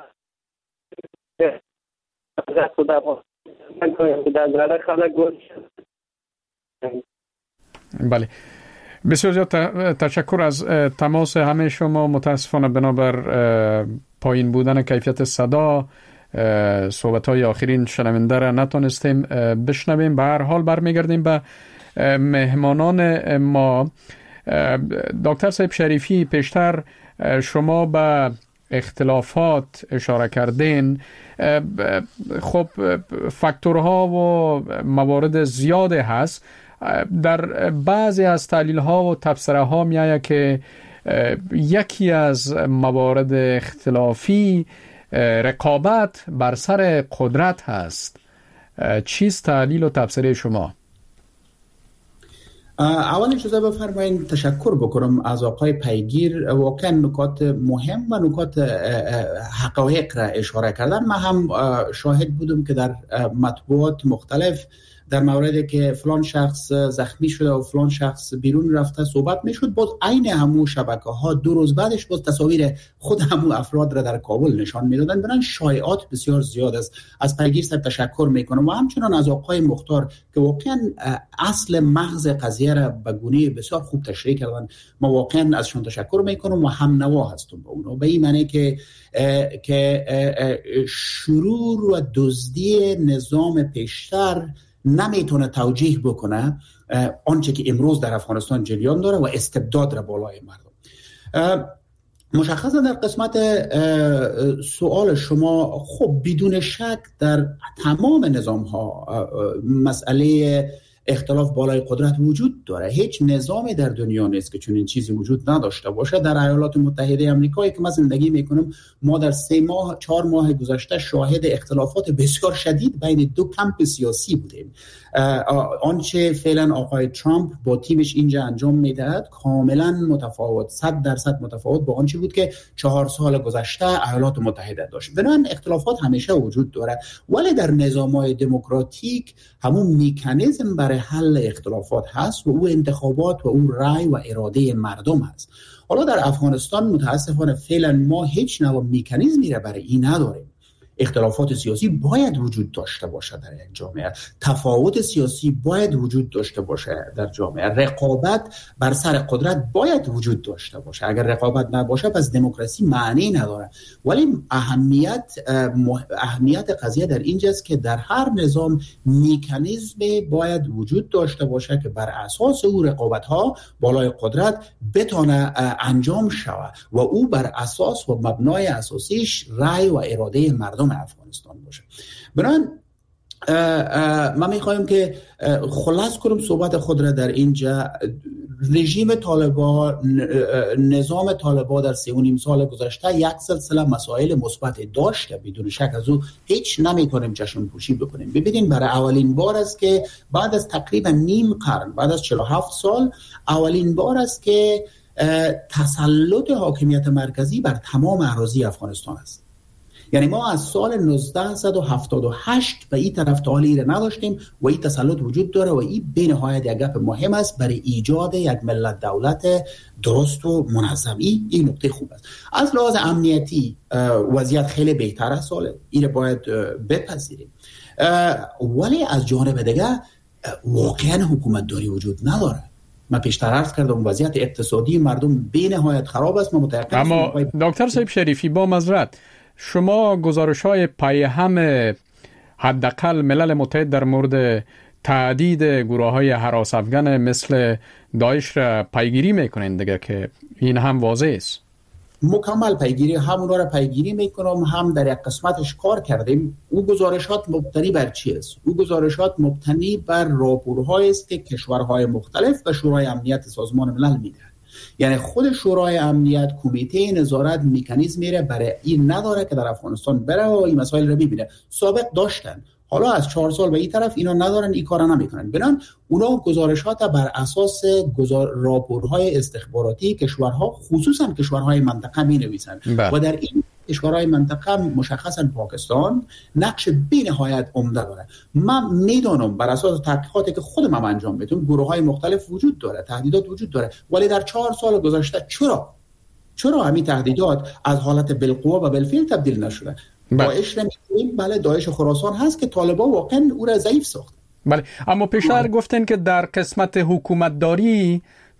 بله. بسیار زیاد تشکر از تماس همه شما. متاسفانه بنابر پایین بودن کیفیت صدا صحبت های آخرین شنونده را نتونستیم بشنویم. به هر حال برمیگردیم به مهمانان ما. دکتر صاحب شریفی، پیشتر شما به اختلافات اشاره کردین. خب فاکتورها و موارد زیاده هست. در بعضی از تحلیل ها و تبصره ها می آید که یکی از موارد اختلافی رقابت بر سر قدرت هست. چیست تحلیل و تبصره شما؟ اول اجازه بفرمایید تشکر بکنم از آقای پیگیر. واقعا نکات مهم و نکات حقایق را اشاره کردن. من هم شاهد بودم که در مطبوعات مختلف در موردی که فلان شخص زخمی شده و فلان شخص بیرون رفته صحبت میشد. باز عین همون شبکه ها دو روز بعدش باز تصاویر خود همون افراد را در کابل نشان میدادن. برای شایعات بسیار زیاد است. از پیگیر صاحب تشکر میکنم و همچنان از آقای مختار که واقعا اصل مغز قضیه را به گونه بسیار خوب تشریح کردن. ما واقعا ازشون تشکر میکنم و هم نوا هستم با اونها، به این معنی که که شرور و دزدی نظام پیشتر نمیتونه توجیه بکنه آنچه که امروز در افغانستان جریان داره و استبداد را بالای مردم. مشخصا در قسمت سوال شما، خب بدون شک در تمام نظام ها مسئله اختلاف بالای قدرت وجود داره. هیچ نظامی در دنیا نیست که چنین چیزی وجود نداشته باشه. در ایالات متحده آمریکا که من زندگی میکنم، ما در سه ماه چهار ماه گذشته شاهد اختلافات بسیار شدید بین دو کمپ سیاسی بودیم. آنچه فعلا آقای ترامپ با تیمش اینجا انجام میدهد کاملا متفاوت، صد درصد متفاوت با آنچه بود که چهار سال گذشته ایالات متحده داشت. بنابراین اختلافات همیشه وجود داره، ولی در نظام‌های دموکراتیک همون مکانیزم برای حل اختلافات هست و او انتخابات و او رای و اراده مردم هست. حالا در افغانستان متاسفانه فعلا ما هیچ نوع مکانیزمی را برای این نداریم. اختلافات سیاسی باید وجود داشته باشه در یک جامعه، تفاوت سیاسی باید وجود داشته باشه در جامعه، رقابت بر سر قدرت باید وجود داشته باشه. اگر رقابت نباشه پس دموکراسی معنی نداره. ولی اهمیت اهمیت قضیه در اینجاست که در هر نظام مکانیزم باید وجود داشته باشه که بر اساس او رقابت ها بالای قدرت بتونه انجام شود و او بر اساس و مبنای اساسیش رأی و اراده مردم افغانستان باشه. بنابراین ما میخوایم که خلاص کنم صحبت خود را در اینجا. رژیم طالبان، نظام طالبان در سه و نیم سال گذشته یک سلسله مسائل مثبت داشته، بدون شک از او هیچ نمیتونیم چشم پوشی بکنیم. ببینید برای اولین بار است که بعد از تقریبا نیم قرن، بعد از چهل و هفت سال، اولین بار است که تسلط حاکمیت مرکزی بر تمام اراضی افغانستان است. یعنی ما از سال نوزده هفتاد و هشت به این طرف تا حالی را نداشتیم و این تسلط وجود داره و این به نهایت یک گپ مهم است برای ایجاد یک ملت دولت درست و منظم. این این نکته خوب است. از لحاظ امنیتی وضعیت خیلی بهتر است، ساله این را باید بپذیریم. ولی از جانب دیگه واقعا حکومت داری وجود نداره. من پیشتر عرض کردم وضعیت اقتصادی مردم به نهایت خراب است. ما متأکد اما دکتر صاحب شریفی، با معذرت، شما گزارش‌های پیهم حداقل ملل متحد در مورد تعدید گروه‌های هراس افغان مثل داعش را پیگیری میکنین دیگه که این هم واضح است؟ مکمل پیگیری، همون را پیگیری میکنم، هم در یک قسمتش کار کردیم. او گزارشات مبتنی بر چی است؟ او گزارشات مبتنی بر راپورهایی است که کشورهای مختلف و شورای امنیت سازمان ملل میدن. یعنی خود شورای امنیت، کمیته نظارت مکانیزمی را برای این نداره که در افغانستان بره و این مسائل را ببینه. سابق داشتن، حالا از چهار سال به این طرف اینا ندارن، این کارا نمیکنن. بنان اونا گزارشات بر اساس گزار... راپورهای استخباراتی کشورها، خصوصا کشورهای منطقه می نویسن و در این کشورهای منطقه مشخصا پاکستان نقش بی نهایت عمده داره. من میدونم بر اساس تحقیقاتی که خودم هم انجام میدم گروه‌های مختلف وجود داره، تهدیدات وجود داره، ولی در چهار سال گذشته چرا چرا همین تهدیدات از حالت بالقوه و بالفعل تبدیل نشده؟ داعش نمی‌گیم، بله داعش خراسان هست که طالبان واقعا او را ضعیف ساخت. بله، اما پیشتر گفتن که در قسمت حکومتداری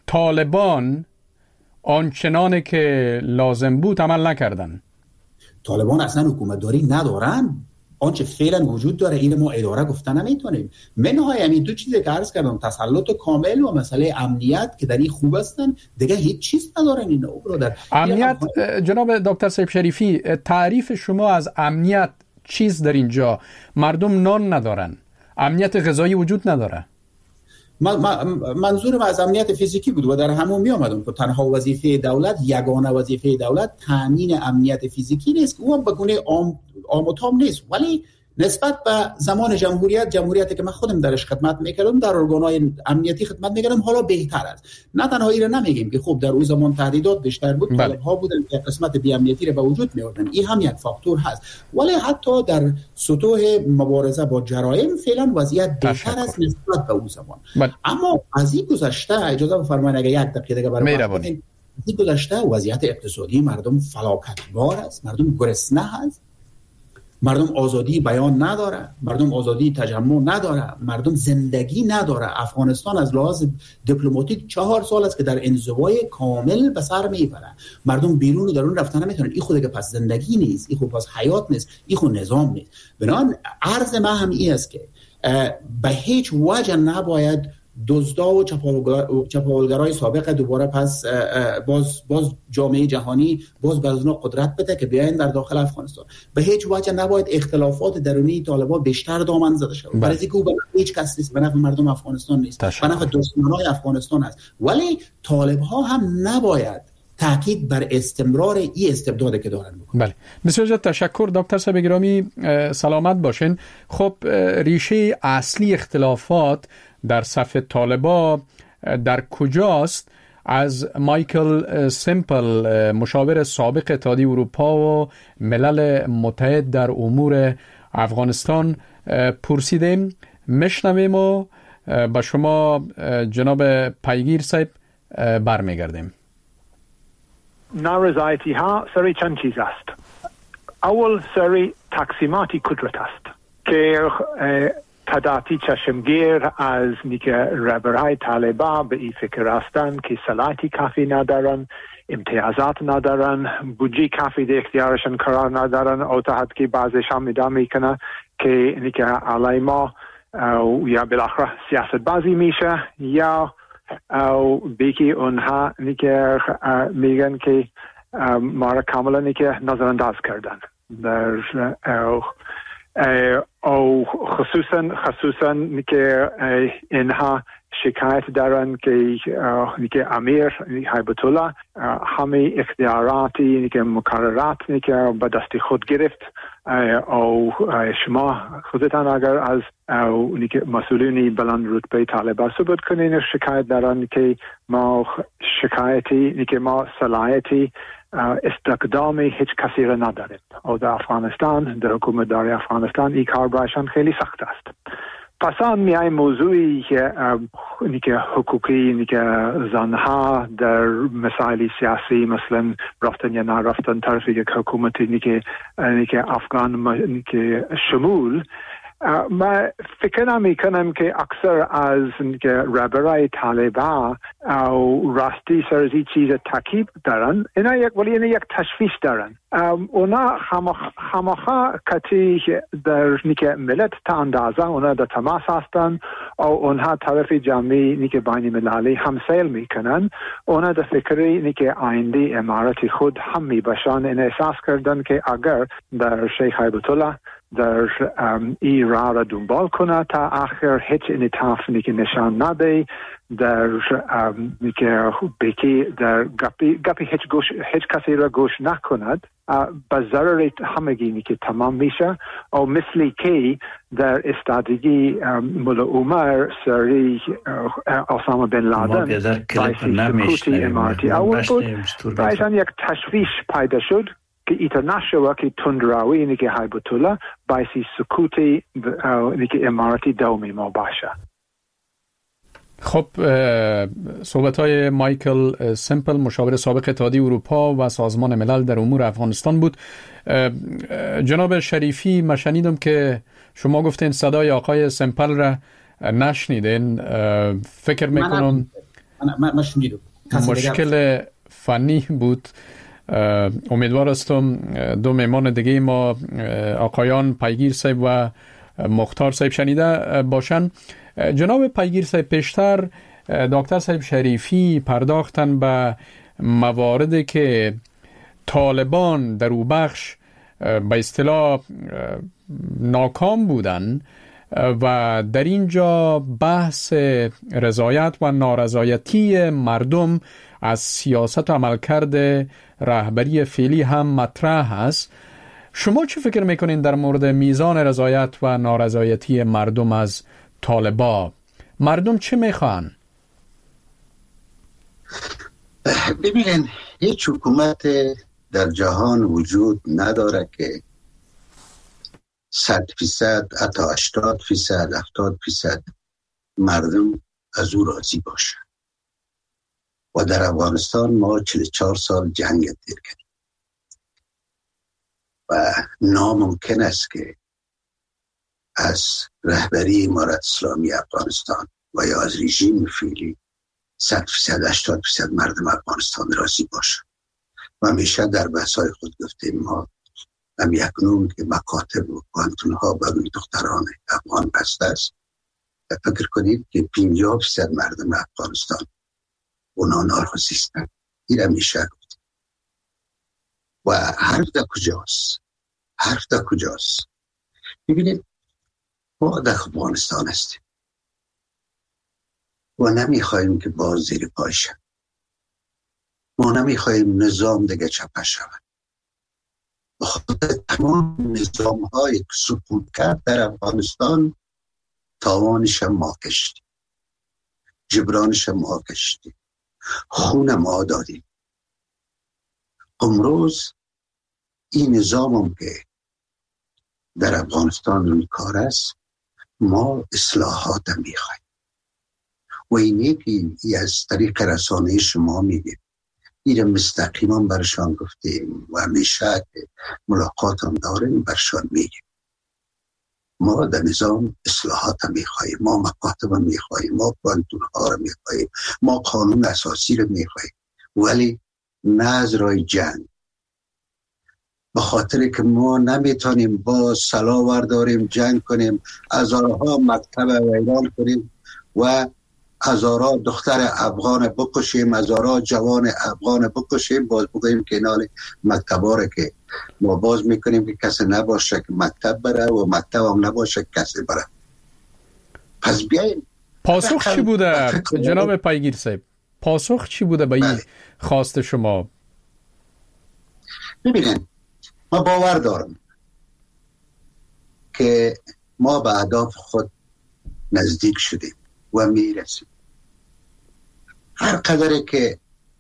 طالبان آنچنانی که لازم بود عمل نکردن. طالبان اصلا حکومتداری ندارن. آنچه فعلا وجود داره این ما اداره گفتن نمیتونیم. منهای همین دو چیزی که عرض کردم، تسلط کامل و مسئله امنیت که در این خوب هستن، دیگه هیچ چیز ندارن اینا برادر. امنیت جناب دکتر صاحب شریفی، تعریف شما از امنیت چیز در اینجا؟ مردم نان ندارن، امنیت غذایی وجود نداره. منظورم از امنیت فیزیکی بود و در همون می آمدم که تنها وظیفه دولت، یگانه وظیفه دولت تامین امنیت فیزیکی نیست، اون به گونه عام عام و تام نیست. ولی نسبت به زمان جمهوریت، جمهوریتی که من خودم درش خدمت میکردم، در ارگان‌های امنیتی خدمت میکردم، حالا بهتر است. نه تنها این را نمیگیم که خب در اون زمان تهدیدات بیشتر بود، طالب‌ها بودن که قسمت بی امنیتی را به وجود می‌آوردن، این هم یک فاکتور هست. ولی حتی در سطوح مبارزه با جرایم فعلا وضعیت بهتر است نسبت به اون زمان. بل. اما از این گذشته اجازه بفرمایید اگه یک دقیقه دیگه برای من بگید، از این گذشته وضعیت اقتصادی مردم فلاکتبار است، مردم گرسنه هست، مردم آزادی بیان نداره، مردم آزادی تجمع نداره، مردم زندگی نداره. افغانستان از لحاظ دیپلماتیک چهار سال است که در انزوای کامل به سر میبره. مردم بیرون و درون رفتن نمیتونن. این خود که پس زندگی نیست، این خود پس حیات نیست، این خود نظام نیست. بنابراین عرض من هم این است که به هیچ وجه نباید دزدا و چپاولگرای سابق دوباره پس باز باز جامعه جهانی باز به اونا قدرت بده که بیاین در داخل افغانستان. به هیچ وجه نباید اختلافات درونی طالبان بیشتر دامن زده شود. برای اینکه او به نفع هیچ کس نیست، به نفع مردم افغانستان نیست، به نفع دشمنان افغانستان است. ولی طالب‌ها هم نباید تاکید بر استمرار این استبدادی که دارن بکنن. بله، بسیار تشکر دکتر صاحب گرامی، سلامت باشین. خب ریشه اصلی اختلافات در صف طالبا در کجاست؟ از مایکل سیمپل، مشاور سابق اتحادیه اروپا و ملل متحد در امور افغانستان پرسیدیم. میشنویم و با شما جناب پیگیر صاحب برمیگردیم. نارضایتی ها سری چند چیز است. اول سری تقسیمات قدرت است که تعدادی چشمگیر از نیکه رهبرهای طالبا به این فکر هستند که صلاحیتی کافی ندارن، امتیازات ندارن، بودجه کافی در اختیارشان قرار ندارن، او تا حد که بعضیشان ادعا میکنه که نیکه علی ما یا بالاخره سیاست بازی میشه یا او بیکی اونها نیکه میگن که ما را کاملا نیکه نظرانداز کردن در او خصوصا خصوصا که اینها شکایت دارن که که امیر هیبت الله همه اختیاراتی که مقررات که به دست خود گرفت او شما خودتان اگر از او مسئولین بلند رتبه طالبان ثبوت کنین شکایت دارن که ما شکایتی که ما صلاحیتی استقدام هیچ کسی را نداریم او در افغانستان در حکومت داری افغانستان این کار برایشان خیلی سخت است. پس آن میای موضوعی که حقوقی که زنها در مسائل سیاسی مثلا رفتن یا نرفتن طرف یک حکومتی که افغان که شمول ما فکر نمی کنم که اکثر از رهبرای طالبان او راستی سرزی چیز تاکید دارن اینا یک ولی اینا یک تشویش دارن اونا خامخا کتی در نیکه ملت تا اندازه اونا در تماس هستن او اونها طرف جمعی نیکه بین مللی همسیل میکنن اونا در فکری نیکه آینده امارت خود هم می باشن این احساس کردن که اگر در شیخ هیبت الله در ای راه را دنبال کنه تا آخر هیچ انعطاف که نشان نده در که بکی در گپی گپی هیچ گوش هیچ کسی را گوش نکند به ضرر همگی که تمام میشه او مثلی که در استادگی ملا عمر سری اسامه بن لادن سکوتی امارتی اول بود بایشان یک تشویش پیدا شد که ایتر نشوه که تندراوی نیکه هیبت الله بایسی سکوتی نیکه امارتی دومی ما باشه. خب صحبت های مایکل سمپل مشاور سابق اتحادیه اروپا و سازمان ملل در امور افغانستان بود. جناب شریفی ما شنیدم که شما گفتین صدای آقای سمپل را نشنیدین. فکر میکنم مشکل فنی بود. امیدوار هستم دو مهمان دیگه ما آقایان پیگیر صاحب و مختار صاحب شنیده باشن. جناب پیگیر صاحب پیشتر دکتر صاحب شریفی پرداختن به مواردی که طالبان در او بخش به اصطلاح ناکام بودن و در اینجا بحث رضایت و نارضایتی مردم از سیاست و عملکرد رهبری فعلی هم مطرح است. شما چه فکر میکنین در مورد میزان رضایت و نارضایتی مردم از طالبان؟ مردم چه میخوان؟ ببینین هیچ حکومت در جهان وجود نداره که صد فیصد حتی هشتاد فیصد هفتاد فیصد مردم از او راضی باشه و در افغانستان ما چهل و چهار سال جنگ دیر کردیم و ناممکن است که از رهبری امارت اسلامی افغانستان و یا از رژیم فعلی صد فیصد هشتاد فیصد مردم افغانستان راضی باشه. و همیشه در بحث‌های خود گفتیم ما هم یکنون که مکاتب و پانتون‌ها برای دختران افغان بسته است، فکر کنید که پنجاه فیصد مردم افغانستان اونا ناراضی هستند. این همیشه گفتیم. و حرف در کجاست؟ حرف در کجاست؟ ببینید ما در افغانستان هستیم و نمیخواهیم که باز زیر پای شد. ما نمیخواهیم نظام دیگه چپه شود. بخاطر تمام نظام های که سقوط کرد در افغانستان تاوانش ما کشتیم، جبرانش ما کشتیم، خون ما دادیم. امروز این نظامم که در افغانستان روی کار است ما اصلاحات میخوایم و اینی که از طریق رسانه شما میگیم این مستقیما برشان گفتیم و همیشه که ملاقات هم داریم برشان میگیم. ما در نظام اصلاحات هم میخواییم، ما مکاتب هم میخواییم، ما پانتون ها رو میخواییم، ما قانون اساسی رو میخواییم، ولی نه از رای جنگ. به خاطر که ما نمیتونیم با سلاح ورداریم جنگ کنیم، هزارها مکتب ویران کنیم و هزارها دختر افغان بکشیم، هزارها جوان افغان بکشیم، باز بگوییم که نال مکتبا رو که ما باز میکنیم که کسی نباشه که مکتب بره و مکتب هم نباشه که کسی بره. پس بیاییم. پاسخ چی بوده جناب پایگیر صاحب؟ پاسخ چی بوده به این خواست شما؟ ببینید، ما باور دارم که ما به اهداف خود نزدیک شدیم و میرسیم. هر قدره که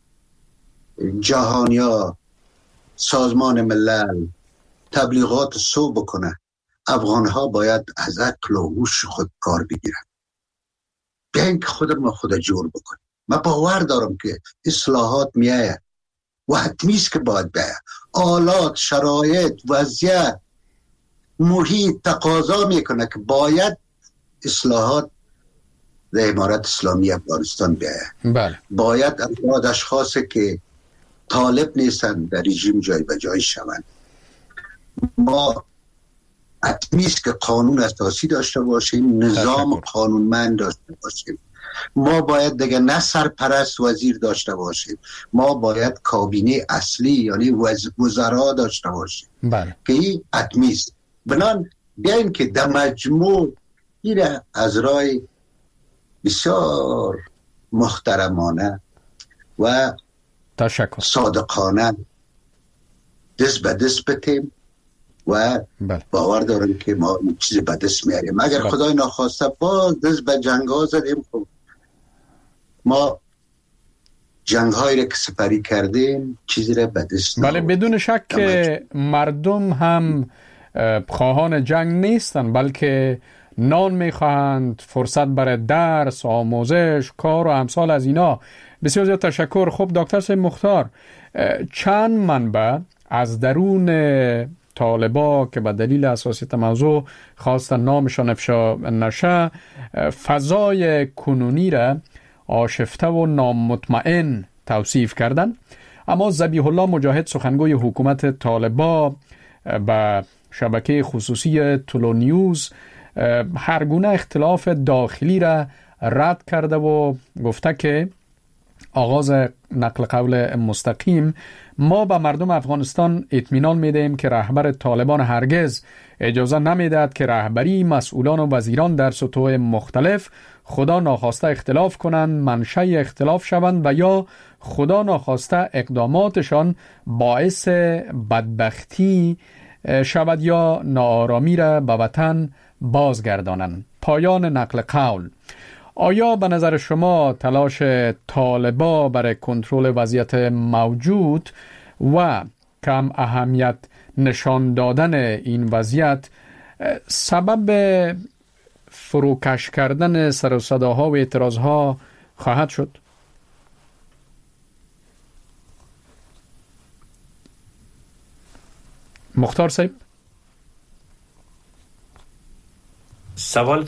جهانیا، سازمان ملل تبلیغات سو بکنه، افغانها باید از عقل و هوش خود کار بگیرن. بیاین که خود ما خود جور بکنیم. من باور دارم که اصلاحات میآید و حتمیست که باید بیاید. آلات، شرایط، وضعیت، محیط تقاضا میکنه که باید اصلاحات در امارت اسلامی افغانستان بیاید. بله. باید افراد اشخاصی که طالب نیستن در رژیم جای به جای شوند. ما حتمیست که قانون اساسی داشته باشیم، نظام قانونمند داشته باشیم. ما باید دیگه نه سرپرست وزیر داشته باشیم، ما باید کابینه اصلی یعنی وزرا داشته باشیم. بله. که این حتمیست. بنان بیاین که در مجموع این از رای بسیار محترمانه و تشکر صادقانه دست به دست بتیم و بله. باور دارم که ما چیزی به دست میاریم. اگر بله. خدای ناخواسته باز دست به جنگ ها زدیم، خب ما جنگ هایی را که سپری کردیم چیزی را به دست بله. بدون شک که مردم هم خواهان جنگ نیستن، بلکه نان میخواهند، فرصت برای درس، آموزش، کار و امثال از اینا. بسیار زیاد تشکر. خب دکتر صاحب مختار، چند منبع از درون طالبا که به دلیل اساسیت موضوع خواستن نامشان افشا نشه، فضای کنونی را آشفته و نامطمئن توصیف کردن. اما ذبیح الله مجاهد، سخنگوی حکومت طالبا، به شبکه خصوصی تولو نیوز هر گونه اختلاف داخلی را رد کرده و گفته که آغاز نقل قول مستقیم: ما به مردم افغانستان اطمینان میدهیم که رهبر طالبان هرگز اجازه نمیدهد که رهبری، مسئولان و وزیران در سطوح مختلف خدا ناخواسته اختلاف کنند، منشأ اختلاف شوند و یا خدا ناخواسته اقداماتشان باعث بدبختی شود یا ناآرامی را به وطن بازگردانند. پایان نقل قول. آیا به نظر شما تلاش طالبا برای کنترل وضعیت موجود و کم اهمیت نشان دادن این وضعیت سبب فروکش کردن سر و صداها و اعتراضها خواهد شد؟ مختار صاحب سوال.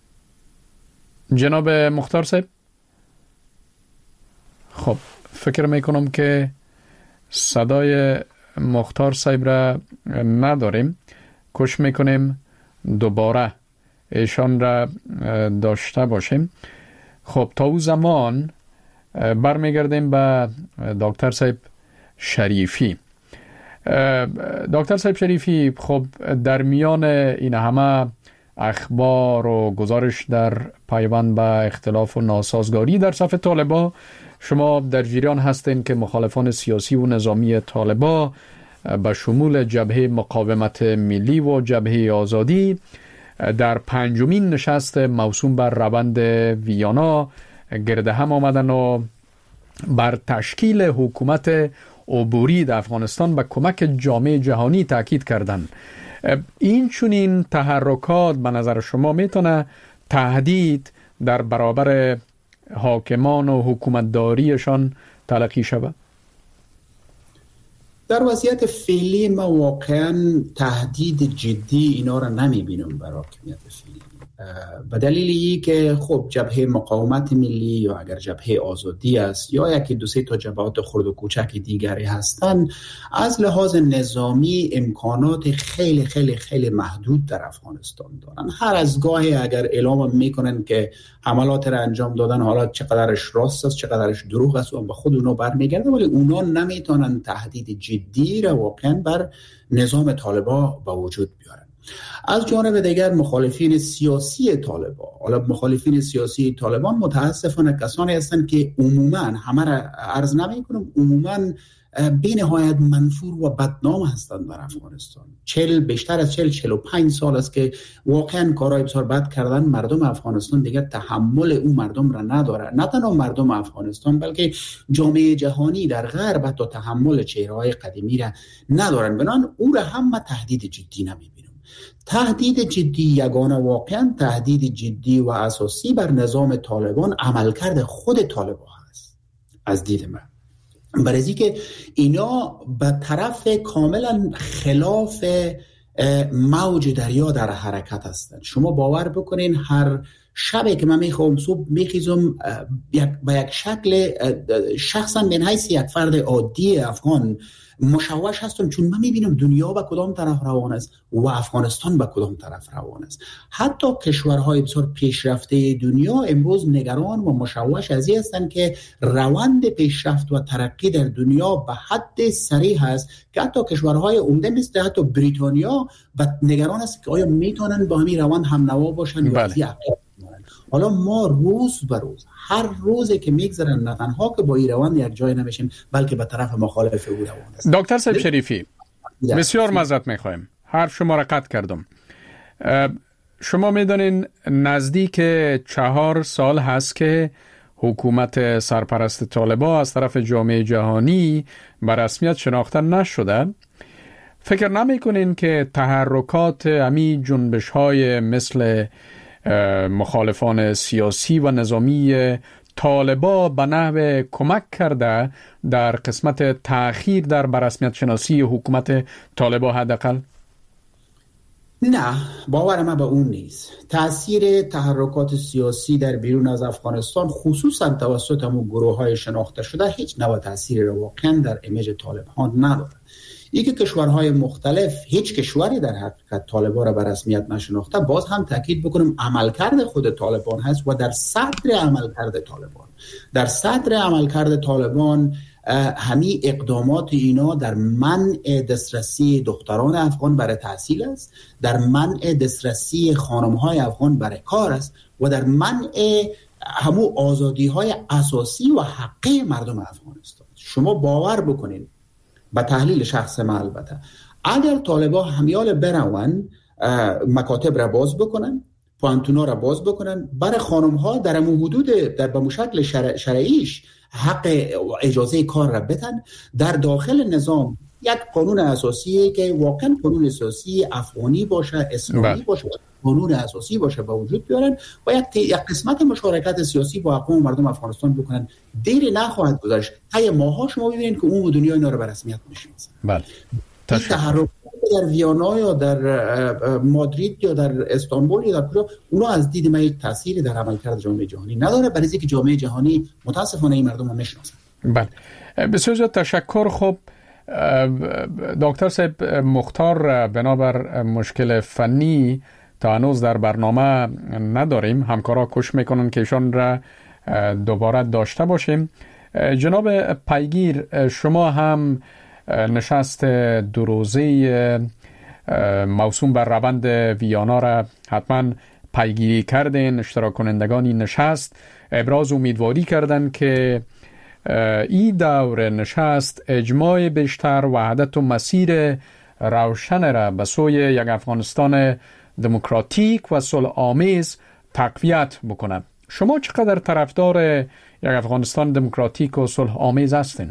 جناب مختار صاحب، خب فکر میکنم که صدای مختار صاحب را نداریم. کوشش میکنیم دوباره ایشان را داشته باشیم. خب تا او زمان برمیگردیم به دکتر صاحب شریفی. دکتر صاحب شریفی، خب در میان این همه اخبار و گزارش در پیوند به اختلاف و ناسازگاری در صف طالبا، شما در جریان هستین که مخالفان سیاسی و نظامی طالبا به شمول جبهه مقاومت ملی و جبهه آزادی در پنجمین نشست موسوم بر روند ویانا گرد هم آمدن و بر تشکیل حکومت عبوری در افغانستان به کمک جامعه جهانی تاکید کردند. این چنین تحرکات به نظر شما میتونه تهدید در برابر حاکمان و حکومتداریشان تلقی شود؟ در وضعیت فعلی ما واقعا تهدید جدی اینا را نمیبینم برای حاکمیت فعلی، به دلیل ای که خب جبهه مقاومت ملی یا اگر جبهه آزادی است یا یکی دو سه تا جبهات خرد و کوچک دیگری هستند، از لحاظ نظامی امکانات خیلی خیلی خیلی محدود در افغانستان دارن. هر از گاهی اگر اعلام میکنن که حملات را انجام دادن، حالا چقدرش راست است چقدرش دروغ است اون به خود اونا برمیگرده، ولی اونا نمیتونن تهدید جدی را واقعا بر نظام طالبان به وجود بیارن. از جانب دیگر مخالفین سیاسی طالبان، حالا مخالفین سیاسی طالبان متاسفانه کسانی هستند که عموما همه را عرض نمی کنم، عموما بی نهایت منفور و بدنام هستند در افغانستان. چل بیشتر از چل چل و پنج سال است که واقعا کارهای بسیار بد کردن. مردم افغانستان دیگر تحمل اون مردم را نداره، نه تنها مردم افغانستان بلکه جامعه جهانی در غرب حتی تحمل چهره‌های قدیمی را ندارن، بنابراین او را هم تهدید جدی نمی‌بینم. تهدید جدی یگانه واقعا تهدید جدی و اساسی بر نظام طالبان عملکرد خود طالبان هست از دید من، برای که اینا به طرف کاملا خلاف موج دریا در حرکت هستند. شما باور بکنین هر شبی که من میخوام صبح میخیزم به یک شکل شخصا من حیث یک فرد عادی افغان مشوش هستم، چون من میبینم دنیا به کدام طرف روان است و افغانستان به کدام طرف روان است. حتی کشورهای بسیار پیشرفته دنیا امروز نگران و مشوش از این هستند که روند پیشرفت و ترقی در دنیا به حد سریع است که حتی کشورهای عمده مثل حتی بریتانیا نگران است که آیا میتونن با همین روند هم نوا باشن یا از حالا ما روز به روز هر روزی که میگذرن نه تنها که با این روند یک جای نمیشیم بلکه به طرف مخالف او روان است. دکتر صاحب شریفی بسیار معذرت میخوایم، حرف شما را قطع کردم. شما میدانین نزدیک چهار سال هست که حکومت سرپرست طالبان از طرف جامعه جهانی به رسمیت شناخته نشده. فکر نمی کنین که تحرکات امی جنبش های مثل مخالفان سیاسی و نظامی طالبان به نحو کمک کرده در قسمت تأخیر در برسمیت شناسی حکومت طالبان حداقل؟ نه، باور من به اون نیست. تأثیر تحرکات سیاسی در بیرون از افغانستان خصوصا توسط همون گروه های شناخته شده هیچ نوع تأثیری واقعا در ایمیج طالبان نداره. ای که کشورهای مختلف هیچ کشوری در حقیقت طالبان را به رسمیت نشناخته، باز هم تاکید بکنم عملکرد خود طالبان هست و در صدر عملکرد طالبان در صدر عملکرد طالبان همین اقدامات اینا در منع دسترسی دختران افغان برای تحصیل است، در منع دسترسی خانم‌های افغان برای کار است و در منع همو آزادی‌های اساسی و حقی مردم افغانستان. شما باور بکنید با تحلیل شخص ما البته اگر طالبان همیال برون مکاتب را باز بکنن، پانتونا را باز بکنن، برای خانم ها در امو حدود در به شکل شرع شرعیش حق اجازه کار را بدن، در داخل نظام یک قانون اساسی که واقعا قانون اساسی افغانی باشه، اسلامی باشه، قانون اساسی باشه با وجود بیارن و یک, یک قسمت مشارکت سیاسی با اقوام مردم افغانستان بکنن. دیر نخواهد گذشت تا ماها شما ببینید که اون دنیا اینا رو به رسمیت میشناسه. بله. تحرک در ویانا یا در مادرید یا در استانبول یا در کجا، اونا از دید من یک تأثیری در عملکرد جامعه جهانی نداره، برای اینکه جامعه جهانی متاسفانه این مردم رو میشناسن. بله. بسیار تشکر. خب دکتر صاحب مختار، بنابر مشکل فنی تا هنوز در برنامه نداریم، همکارا کوشش میکنن که ایشان را دوباره داشته باشیم. جناب پیگیر، شما هم نشست دو روزه موسوم بر روند ویانا را حتما پیگیری کردین. اشتراک کنندگان این نشست ابراز امیدواری کردند که این دور نشست اجماع بیشتر، وحدت و مسیر روشن را به سوی یک افغانستان دموکراتیک و صلح آمیز تقویت بکند. شما چقدر طرفدار یک افغانستان دموکراتیک و صلح آمیز هستین؟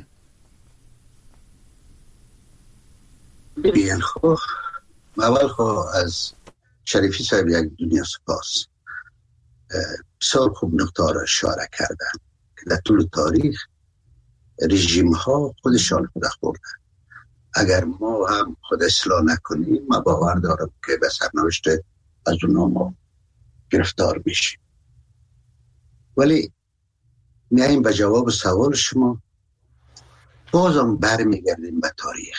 بیان خب اول خب از شریفی صاحب یک دنیا سپاس. بسیار خوب نقطه را اشاره کردن که در طول تاریخ رژیم ها خودشان خود خوردن. اگر ما هم خود اصلاح نکنیم ما باور دارم که به سرنوشت از اونا ما گرفتار میشیم. ولی میاییم به جواب سوال شما، بازم برمیگردیم به تاریخ.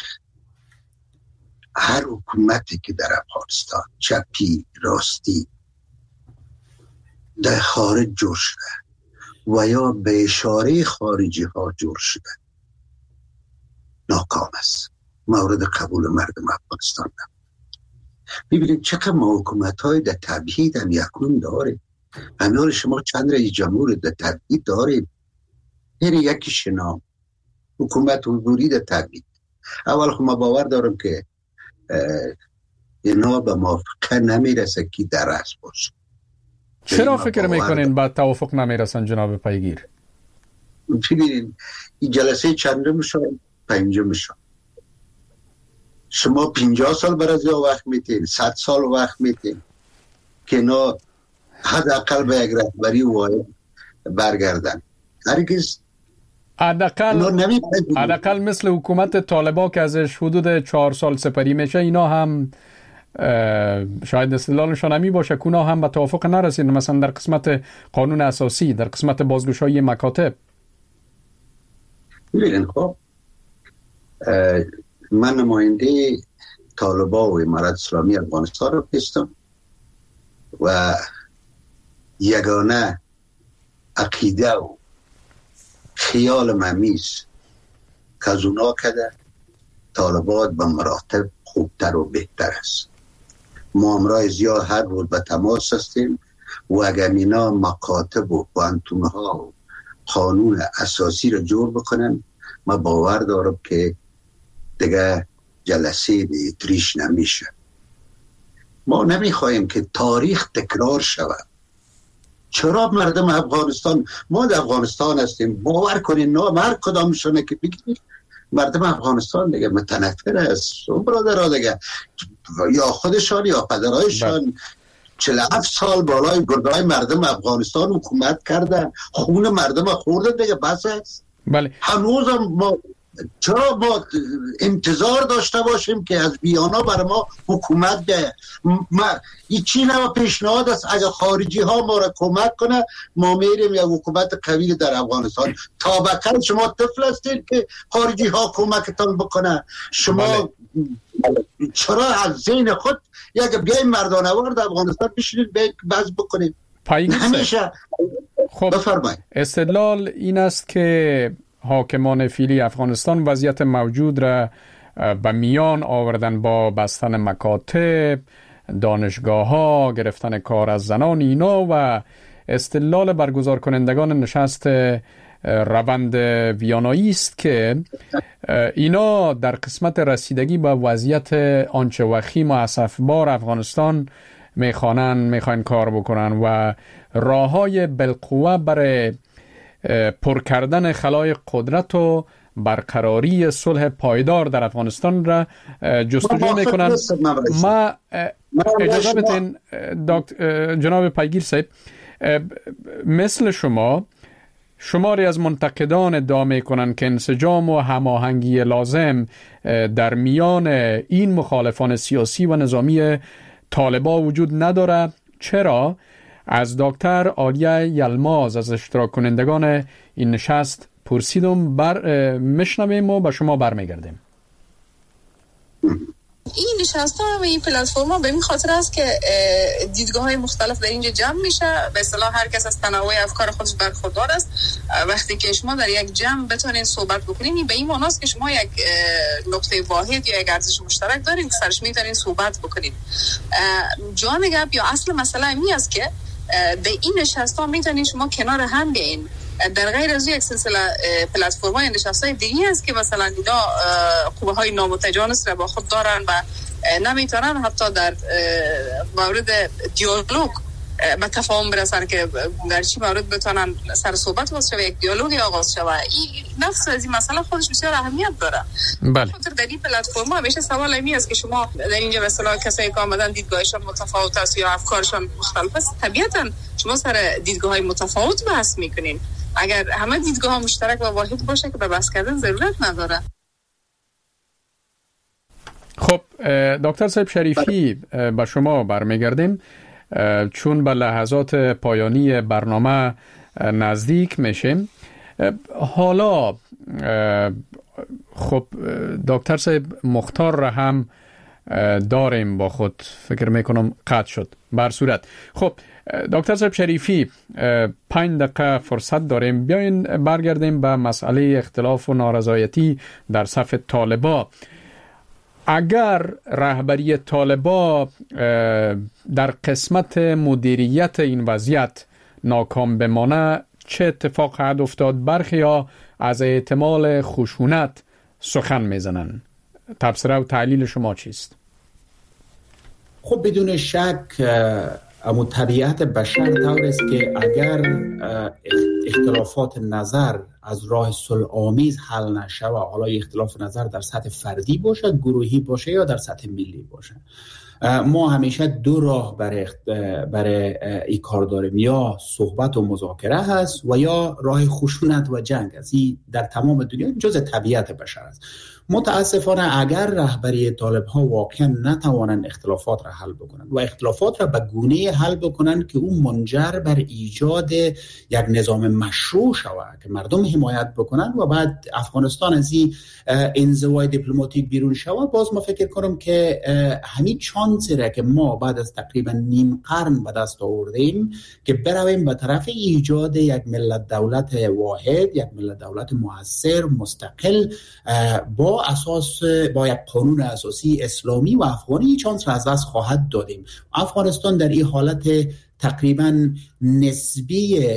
هر حکومتی که در افغانستان چپی راستی در خارج جور شده و یا به اشاره خارجی ها جور شده ناکام است، مورد قبول مردم افغانستان نمید. ببینید چقدر ما حکومت های در تبعید هم یکنون داریم. همین شما چند رئیس جمهور در تبعید داریم، یعنی یکی شنا حکومت حضوری در تبعید. اول خب ما باور دارم که اینا به موافقه نمیرسه که در رأس باشه. چرا فکر میکنین با توافق نمیرسن جناب پیگیر؟ ببینید این جلسه چنده میشن؟ پنجه میشن. شما پنجاه سال برای وقت میتین، صد سال وقت میتین که اینا حداقل به یک رهبری واحد برگردن. هرگز حداقل حداقل مثل حکومت طالبان که ازش حدود چهار سال سپری میشه، اینا هم شاید استدلالشان همی باشه که اونا هم به توافق نرسید، مثلا در قسمت قانون اساسی، در قسمت بازگشایی مکاتب. ببینید خب من نماینده طالبان و امارت اسلامی افغانستان رو هستم و یگانه عقیده و خیال ممیز که از اونا کده طالبان به مراتب خوبتر و بهتر است. ما امرای زیاد هر روز به تماس هستیم و اگر اینا مکاتب و پوانتون ها و قانون اساسی رو جور بکنن، ما باور دارم که دیگه جلسه دیتریش نمیشه. ما نمیخوایم که تاریخ تکرار شود. چرا مردم افغانستان، ما در افغانستان هستیم، باور کنین نام هر کدامشونه که بگید مردم افغانستان دیگه متنفر است. اون برادرها دیگه یا خودشان یا پدرایشان چهل و هفت سال بالای گردهای مردم افغانستان حکومت کردن، خون مردم خوردن دیگه، بس است. بله. هنوز هم ما چرا ما انتظار داشته باشیم که از بیانا برای ما حکومت ده؟ ما این چی نوع پیشنهاد است؟ اگر خارجی ها ما را کمک کنه ما میریم یک حکومت قوی در افغانستان. تا بکر شما طفل هستید که خارجی ها کمکتان بکنه؟ شما بله. چرا از ذهن خود یک بیایم مردانوار در افغانستان بشینید بحث بکنید؟ همیشه خب بفرمایید. استدلال این است که حاکمان فعلی افغانستان وضعیت موجود را به میان آوردن با بستن مکاتب، دانشگاه ها، گرفتن کار از زنان اینا و استدلال برگزار کنندگان نشست روند ویانایی است که اینا در قسمت رسیدگی به وضعیت آنچه وخیم و اسفبار افغانستان میخوانن میخواین کار بکنن و راههای بالقوه برای پر کردن خلای قدرت و برقراری صلح پایدار در افغانستان را جستجو میکنن. ما اجازه بدین جناب پیگیر صاحب، مثل شما شماری از منتقدان ادعا میکنن که انسجام و هماهنگی لازم در میان این مخالفان سیاسی و نظامی طالبان وجود نداره. چرا؟ از دکتر آلیه یلماز از اشتراک کنندگان این نشست پرسیدم، بر مشنویم و به شما برمیگردیم. این نشست ها و این پلتفرم ها به این خاطر است که دیدگاه های مختلف در اینجا جمع میشه. به اصطلاح هر کس از تنوع افکار خودش برخوردار است. وقتی که شما در یک جمع بتونین صحبت بکنین، به این معنی است که شما یک نقطه واحد یا یک ارزش مشترک دارین که سرش میتونین صحبت بکنین. جان گپ یا اصل مسئله این است که در این نشست ها میتونین شما کنار هم بیاین. در غیر از یک سلسله پلتفرم‌های نشست‌های دیگه است که مثلا اینا قوه‌های نامتجانس را با خود دارن و نمیتونن حتی در مورد دیالوگ به تفاهم برسن که در چی مورد بتونن سر صحبت باشه و یک دیالوگی آغاز شه. این نفس از این مسئله خودش بسیار اهمیت داره. بله. خاطر در این پلتفرم همیشه سوال این است که شما در اینجا به اصطلاح کسایی که آمدن دیدگاهشان متفاوت است یا افکارشان مختلف است، طبیعتاً شما سر دیدگاه‌های متفاوت بحث می‌کنین. اگر همه دیدگاه ها مشترک و واحد باشه که به بحث کردن ضرورت نداره. خب دکتر صاحب شریفی به شما برمیگردیم، چون به لحظات پایانی برنامه نزدیک میشیم. حالا خب دکتر صاحب مختار را هم داریم با خود، فکر میکنم قطع شد. بر صورت خب دکتر صاحب شریفی پنج دقیقه فرصت داریم، بیاین برگردیم به مسئله اختلاف و نارضایتی در صف طالبا. اگر رهبری طالبا در قسمت مدیریت این وضعیت ناکام بمانه چه اتفاق خواهد افتاد؟ برخیا از احتمال خشونت سخن میزنن. تبصره و تحلیل شما چیست؟ خب بدون شک اما طبیعت بشر طور است که اگر اختلافات نظر از راه صلح آمیز حل نشه و حالا اختلاف نظر در سطح فردی باشد، گروهی باشه یا در سطح ملی باشه، ما همیشه دو راه برای برای این کار داریم، یا صحبت و مذاکره هست و یا راه خشونت و جنگ است. این در تمام دنیا جز طبیعت بشر است. متاسفانه اگر رهبری طالب ها واقعا نتوانند اختلافات را حل بکنند و اختلافات را به گونه حل بکنند که اون منجر بر ایجاد یک نظام مشروع شود که مردم حمایت بکنند و بعد افغانستان از این انزوای دیپلماتیک بیرون شود، باز ما فکر کنم که همین چانسی را که ما بعد از تقریبا نیم قرن به دست آوردیم که برویم به طرف ایجاد یک ملت دولت واحد، یک ملت دولت مؤثر مستقل با اساس با یک قانون اساسی اسلامی و افغانی، چانس را از دست خواهد دادیم. افغانستان در این حالت تقریبا نسبی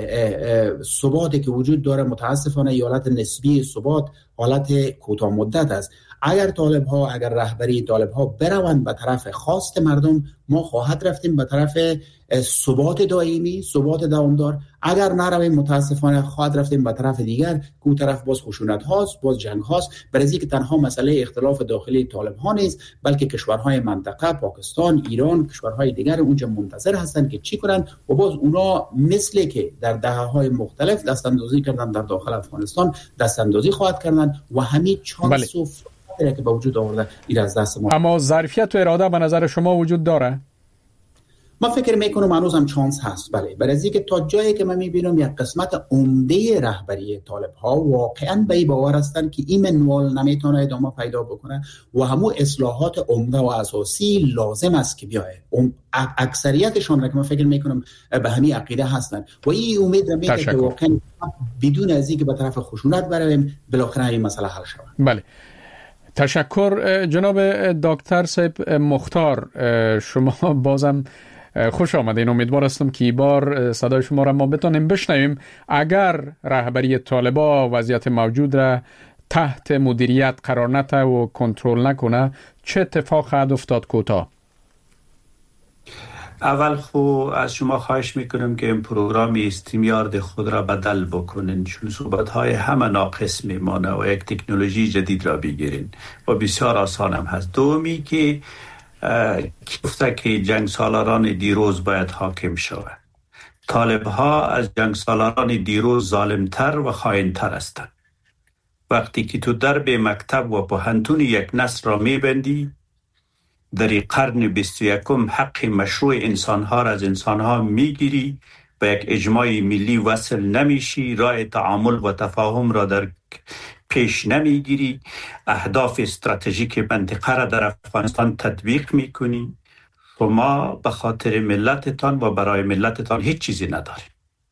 ثباتی که وجود داره، متاسفانه این حالت نسبی ثبات حالت کوتاه مدت است. اگر طالب ها اگر رهبری طالب ها بروند به طرف خواست مردم، ما خواهد رفتیم به طرف ثبات دائمی، ثبات دوامدار. اگر نرویم متاسفانه خواهد رفتیم به طرف دیگر که اون طرف باز خشونت هاست، باز جنگ هاست. برای که تنها مسئله اختلاف داخلی طالب ها نیست، بلکه کشورهای منطقه، پاکستان، ایران، کشورهای دیگر اونجا منتظر هستند که چی کنند و باز اونا مثل که در دهه‌های مختلف دست اندازی کردن در داخل افغانستان دست اندازی خواهد کردن و همین چانس و فرصتی که به وجود آورده این از دست ما. اما ظرفیت و اراده به نظر شما وجود داره؟ ما فکر میکنم هنوز هم چانس هست. بله، برای که تا جایی که من میبینم یک قسمت عمده رهبری طالب ها واقعا به این باور هستند که این منوال نمیتونه ادامه پیدا بکنه و همون اصلاحات عمده و اساسی لازم است که بیاید. اکثریتشان را که من فکر میکنم به همین عقیده هستند و این امید میکنم که واقعا بدون از اینکه به طرف خشونت برویم بالاخره این مسئله حل شود. بله، تشکر جناب دکتر صاحب مختار. شما بازم خوش آمدین. امیدوار هستم که این بار صدای شما را ما بتونیم بشنویم. اگر رهبری طالبا وضعیت موجود را تحت مدیریت قرار نده و کنترل نکنه چه اتفاق خواهد افتاد؟ کوتاه اول خو از شما خواهش میکنم که این پروگرام استریمیارد خود را بدل بکنین، چون صحبت های همه ناقص میمانه و یک تکنولوژی جدید را بگیرین و بسیار آسان هم هست. دومی که گفته که جنگ سالاران دیروز باید حاکم شود. طالب ها از جنگ سالاران دیروز ظالمتر و خائنتر هستند. وقتی که تو درب مکتب و پوهنتون یک نسل را میبندی، در قرن بیست و یکم حق مشروع انسانها را از انسانها میگیری، به یک اجماع ملی وصل نمیشی، راه تعامل و تفاهم را در پیش نمیگیری، اهداف استراتژیک منطقه را در افغانستان تطبیق میکنی، شما به خاطر ملتتان و برای ملتتان هیچ چیزی نداری.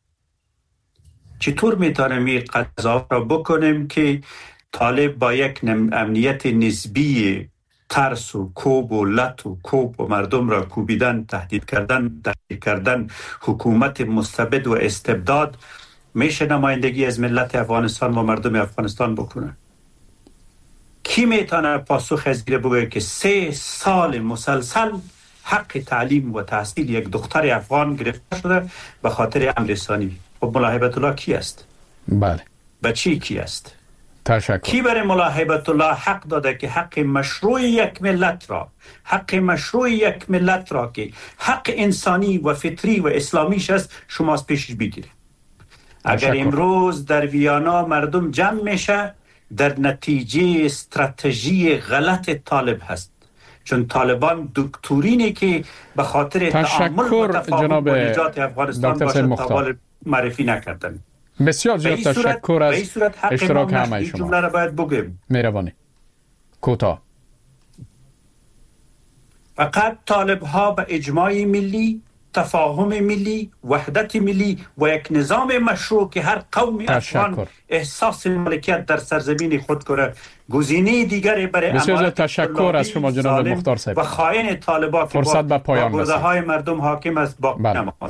چطور میتونیم این قضاوت را بکنیم که طالب با یک امنیت نسبی ترس و کوب و لط و کوب و مردم را کوبیدن، تهدید کردن، تهدید کردن، حکومت مستبد و استبداد میشه نمایندگی از ملت افغانستان و مردم افغانستان بکنه؟ کی میتونه پاسخ از این بگه که سه سال مسلسل حق تعلیم و تحصیل یک دختر افغان گرفته شده به خاطر امر ثانی؟ خب ملا هیبت الله کی است؟ بله. بچی کی است؟ تشکر. کی برای ملا هیبت الله حق داده که حق مشروع یک ملت را، حق مشروع یک ملت را که حق انسانی و فطری و اسلامیش است، شما از پیشش بگیرید؟ اگر امروز در ویانا مردم جمع میشه در نتیجه استراتژی غلط طالب هست، چون طالبان دکترینی که به خاطر تعامل و تفاهم با نجات افغانستان باشد تا معرفی نکردن. بسیار زیاد تشکر از اشتراک همه شما. جمله را باید بگیم. مهربانی. کوتاه. فقط طالب ها به اجماع ملی، تفاهم ملی، وحدت ملی و یک نظام مشروع که هر قوم افغان احساس مالکیت در سرزمین خود کنه، گزینه دیگری برای بسیار تشکر از شما جناب مختار صاحب و خائن طالبان فرصت به پایان رسید. های مردم حاکم است با نماند.